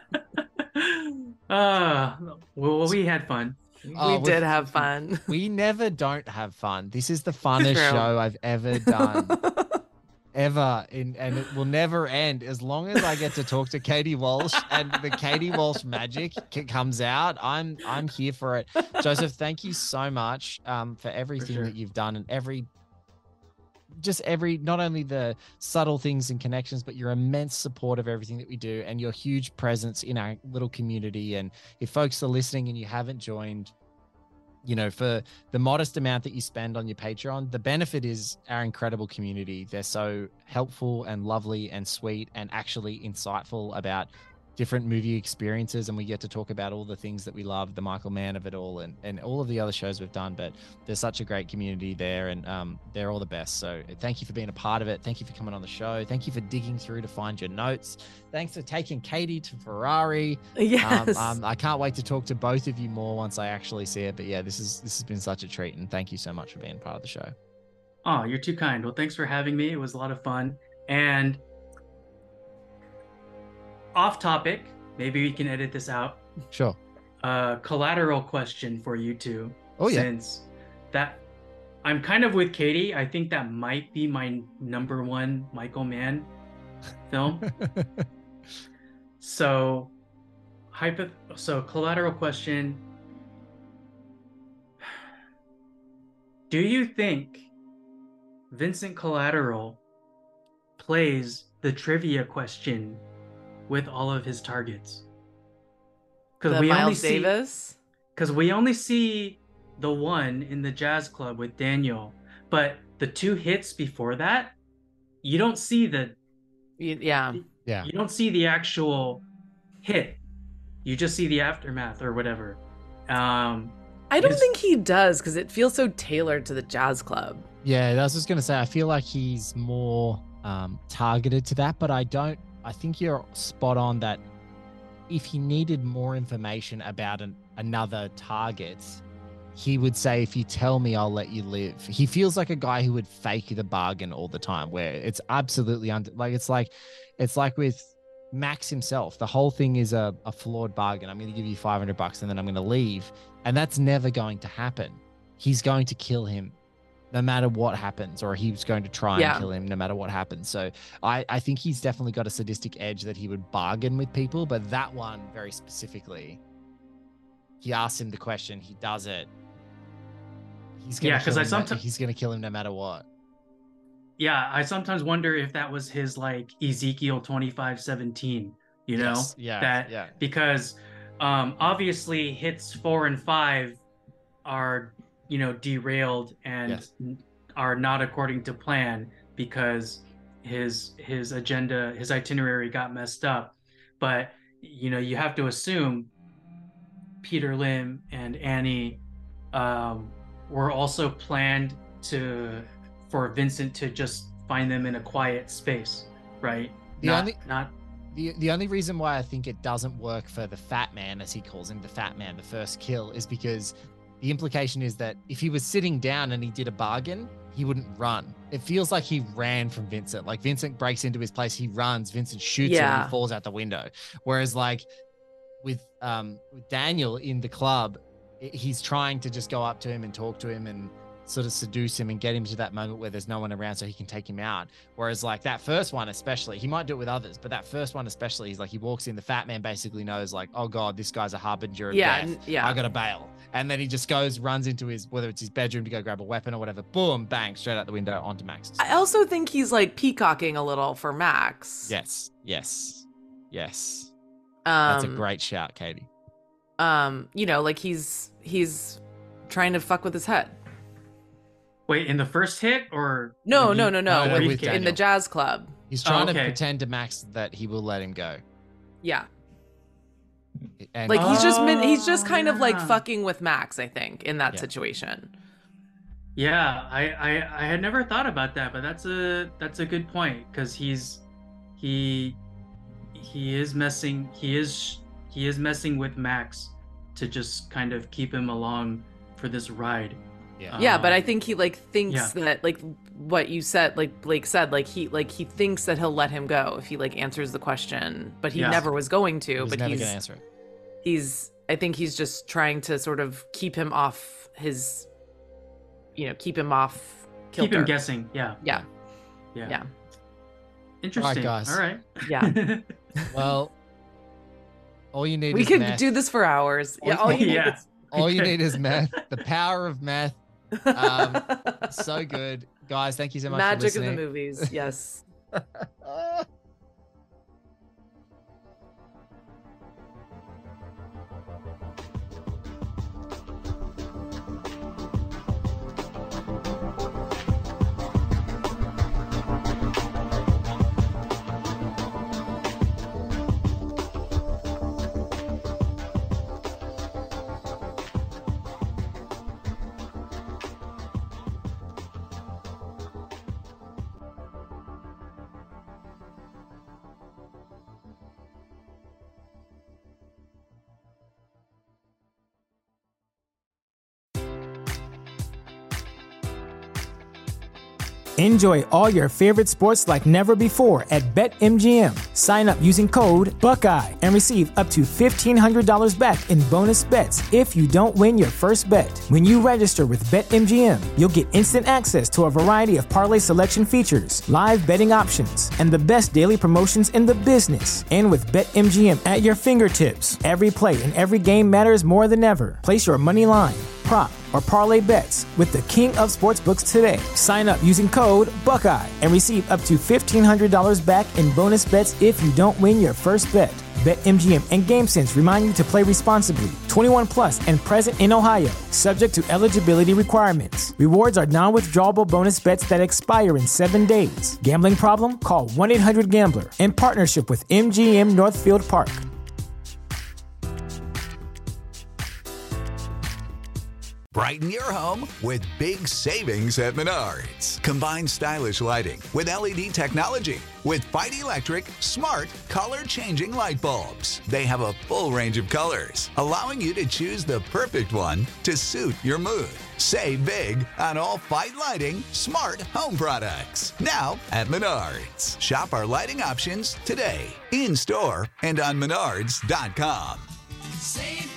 uh, well, we had fun. Oh, we did have fun. We never don't have fun. This is the funnest True. show I've ever done. Ever. In, and it will never end as long as I get to talk to Katie Walsh and the Katie Walsh magic c- comes out. I'm I'm here for it. Joseph, thank you so much um, for everything sure. that you've done and every just every not only the subtle things and connections, but your immense support of everything that we do and your huge presence in our little community. And if folks are listening and you haven't joined, you know, for the modest amount that you spend on your Patreon, the benefit is our incredible community. They're so helpful and lovely and sweet and actually insightful about different movie experiences. And we get to talk about all the things that we love, the Michael Mann of it all, and, and all of the other shows we've done. But there's such a great community there, and um, they're all the best. So thank you for being a part of it. Thank you for coming on the show. Thank you for digging through to find your notes. Thanks for taking Katie to Ferrari. Yes. Um, um, I can't wait to talk to both of you more once I actually see it. But yeah, this is this has been such a treat, and thank you so much for being part of the show. Oh, you're too kind. Well, thanks for having me. It was a lot of fun. And off topic, maybe we can edit this out. Sure. Uh, collateral question for you two. Oh, yeah. Since that, I'm kind of with Katie. I think that might be my number one Michael Mann film. So, hypo- so collateral question. Do you think Vincent Collateral plays the trivia question with all of his targets? Because The we only Miles see, Davis. because we only see the one in the jazz club with Daniel, but the two hits before that, you don't see the Y- Yeah. Yeah. you don't see the actual hit. You just see the aftermath or whatever. Um, I don't His- think he does because it feels so tailored to the jazz club. Yeah, I was just gonna say I feel like he's more um, targeted to that, but I don't. I think you're spot on that. If he needed more information about an, another target, he would say, "If you tell me, I'll let you live." He feels like a guy who would fake the bargain all the time, where it's absolutely under. Like it's like, it's like with Max himself. The whole thing is a, a flawed bargain. I'm going to give you five hundred bucks and then I'm going to leave, and that's never going to happen. He's going to kill him no matter what happens, or he's going to try Yeah. and kill him no matter what happens. So I, I think he's definitely got a sadistic edge that he would bargain with people, but that one very specifically, he asks him the question, he does it. He's gonna Yeah, 'cause kill I him no- someti- he's gonna kill him no matter what. yeah, I sometimes wonder if that was his like Ezekiel twenty-five seventeen, you know? Yes, yeah, that yeah. because um, obviously hits four and five are, you know, derailed and Yes. are not according to plan because his his agenda, his itinerary got messed up. But you know, you have to assume Peter Lim and Annie um, were also planned to for Vincent to just find them in a quiet space, right? The not, only- not The, the only reason why I think it doesn't work for the Fat Man, as he calls him, the Fat Man, the first kill, is because the implication is that if he was sitting down and he did a bargain, he wouldn't run. It feels like he ran from Vincent. Like Vincent breaks into his place, he runs, Vincent shoots him, and Yeah. he falls out the window. Whereas like with um with Daniel in the club, i- he's trying to just go up to him and talk to him and sort of seduce him and get him to that moment where there's no one around so he can take him out. Whereas like that first one, especially, he might do it with others, but that first one, especially, he's like, he walks in, the Fat Man basically knows like, oh God, this guy's a harbinger of Yeah, death. n- yeah. I got to bail. And then he just goes, runs into his, whether it's his bedroom to go grab a weapon or whatever, boom, bang, straight out the window onto Max. I also think he's like peacocking a little for Max. Yes, yes, yes. Um, That's a great shout, Katie. Um, you know, like he's he's trying to fuck with his head. wait in the first hit or No, when no, he- no, no. no, when- with in the Daniel. jazz club. He's Oh, trying to okay. pretend to Max that he will let him go. Yeah. And Like he's just been he's just Oh, kind of like yeah. fucking with Max, I think, in that Yeah. situation. Yeah, I, I I had never thought about that, but that's a that's a good point because he's he he is messing he is he is messing with Max to just kind of keep him along for this ride. yeah. Yeah, but I Um, think he like thinks yeah. that like what you said, like Blake said, like he like he thinks that he'll let him go if he like answers the question, but he Yeah. never was going he to. was But never he's going to answer it. he's I think he's just trying to sort of keep him off his, you know, keep him off. Keep him kilter. guessing. Yeah. Yeah, Yeah. yeah, Interesting. guys. All right. yeah. Well, all you need We is could meth. do this for hours. Yeah, All all you- you need Yeah. is All you need is meth. The power of meth. Um, So good. Guys, thank you so much magic for of the listening. movies. Yes. Enjoy all your favorite sports like never before at BetMGM. Sign up using code Buckeye and receive up to fifteen hundred dollars back in bonus bets if you don't win your first bet. When you register with BetMGM, you'll get instant access to a variety of parlay selection features, live betting options, and the best daily promotions in the business. And with BetMGM at your fingertips, every play and every game matters more than ever. Place your money line, prop, or parlay bets with the king of sportsbooks today. Sign up using code Buckeye and receive up to fifteen hundred dollars back in bonus bets if you don't win your first bet. BetMGM and GameSense remind you to play responsibly. twenty-one plus and present in Ohio, subject to eligibility requirements. Rewards are non-withdrawable bonus bets that expire in seven days. Gambling problem? Call one eight hundred gambler in partnership with M G M Northfield Park. Brighten your home with big savings at Menards. Combine stylish lighting with L E D technology with Fight Electric smart color-changing light bulbs. They have a full range of colors, allowing you to choose the perfect one to suit your mood. Save big on all Fight Lighting smart home products. Now at Menards. Shop our lighting options today, in-store and on menards dot com. Save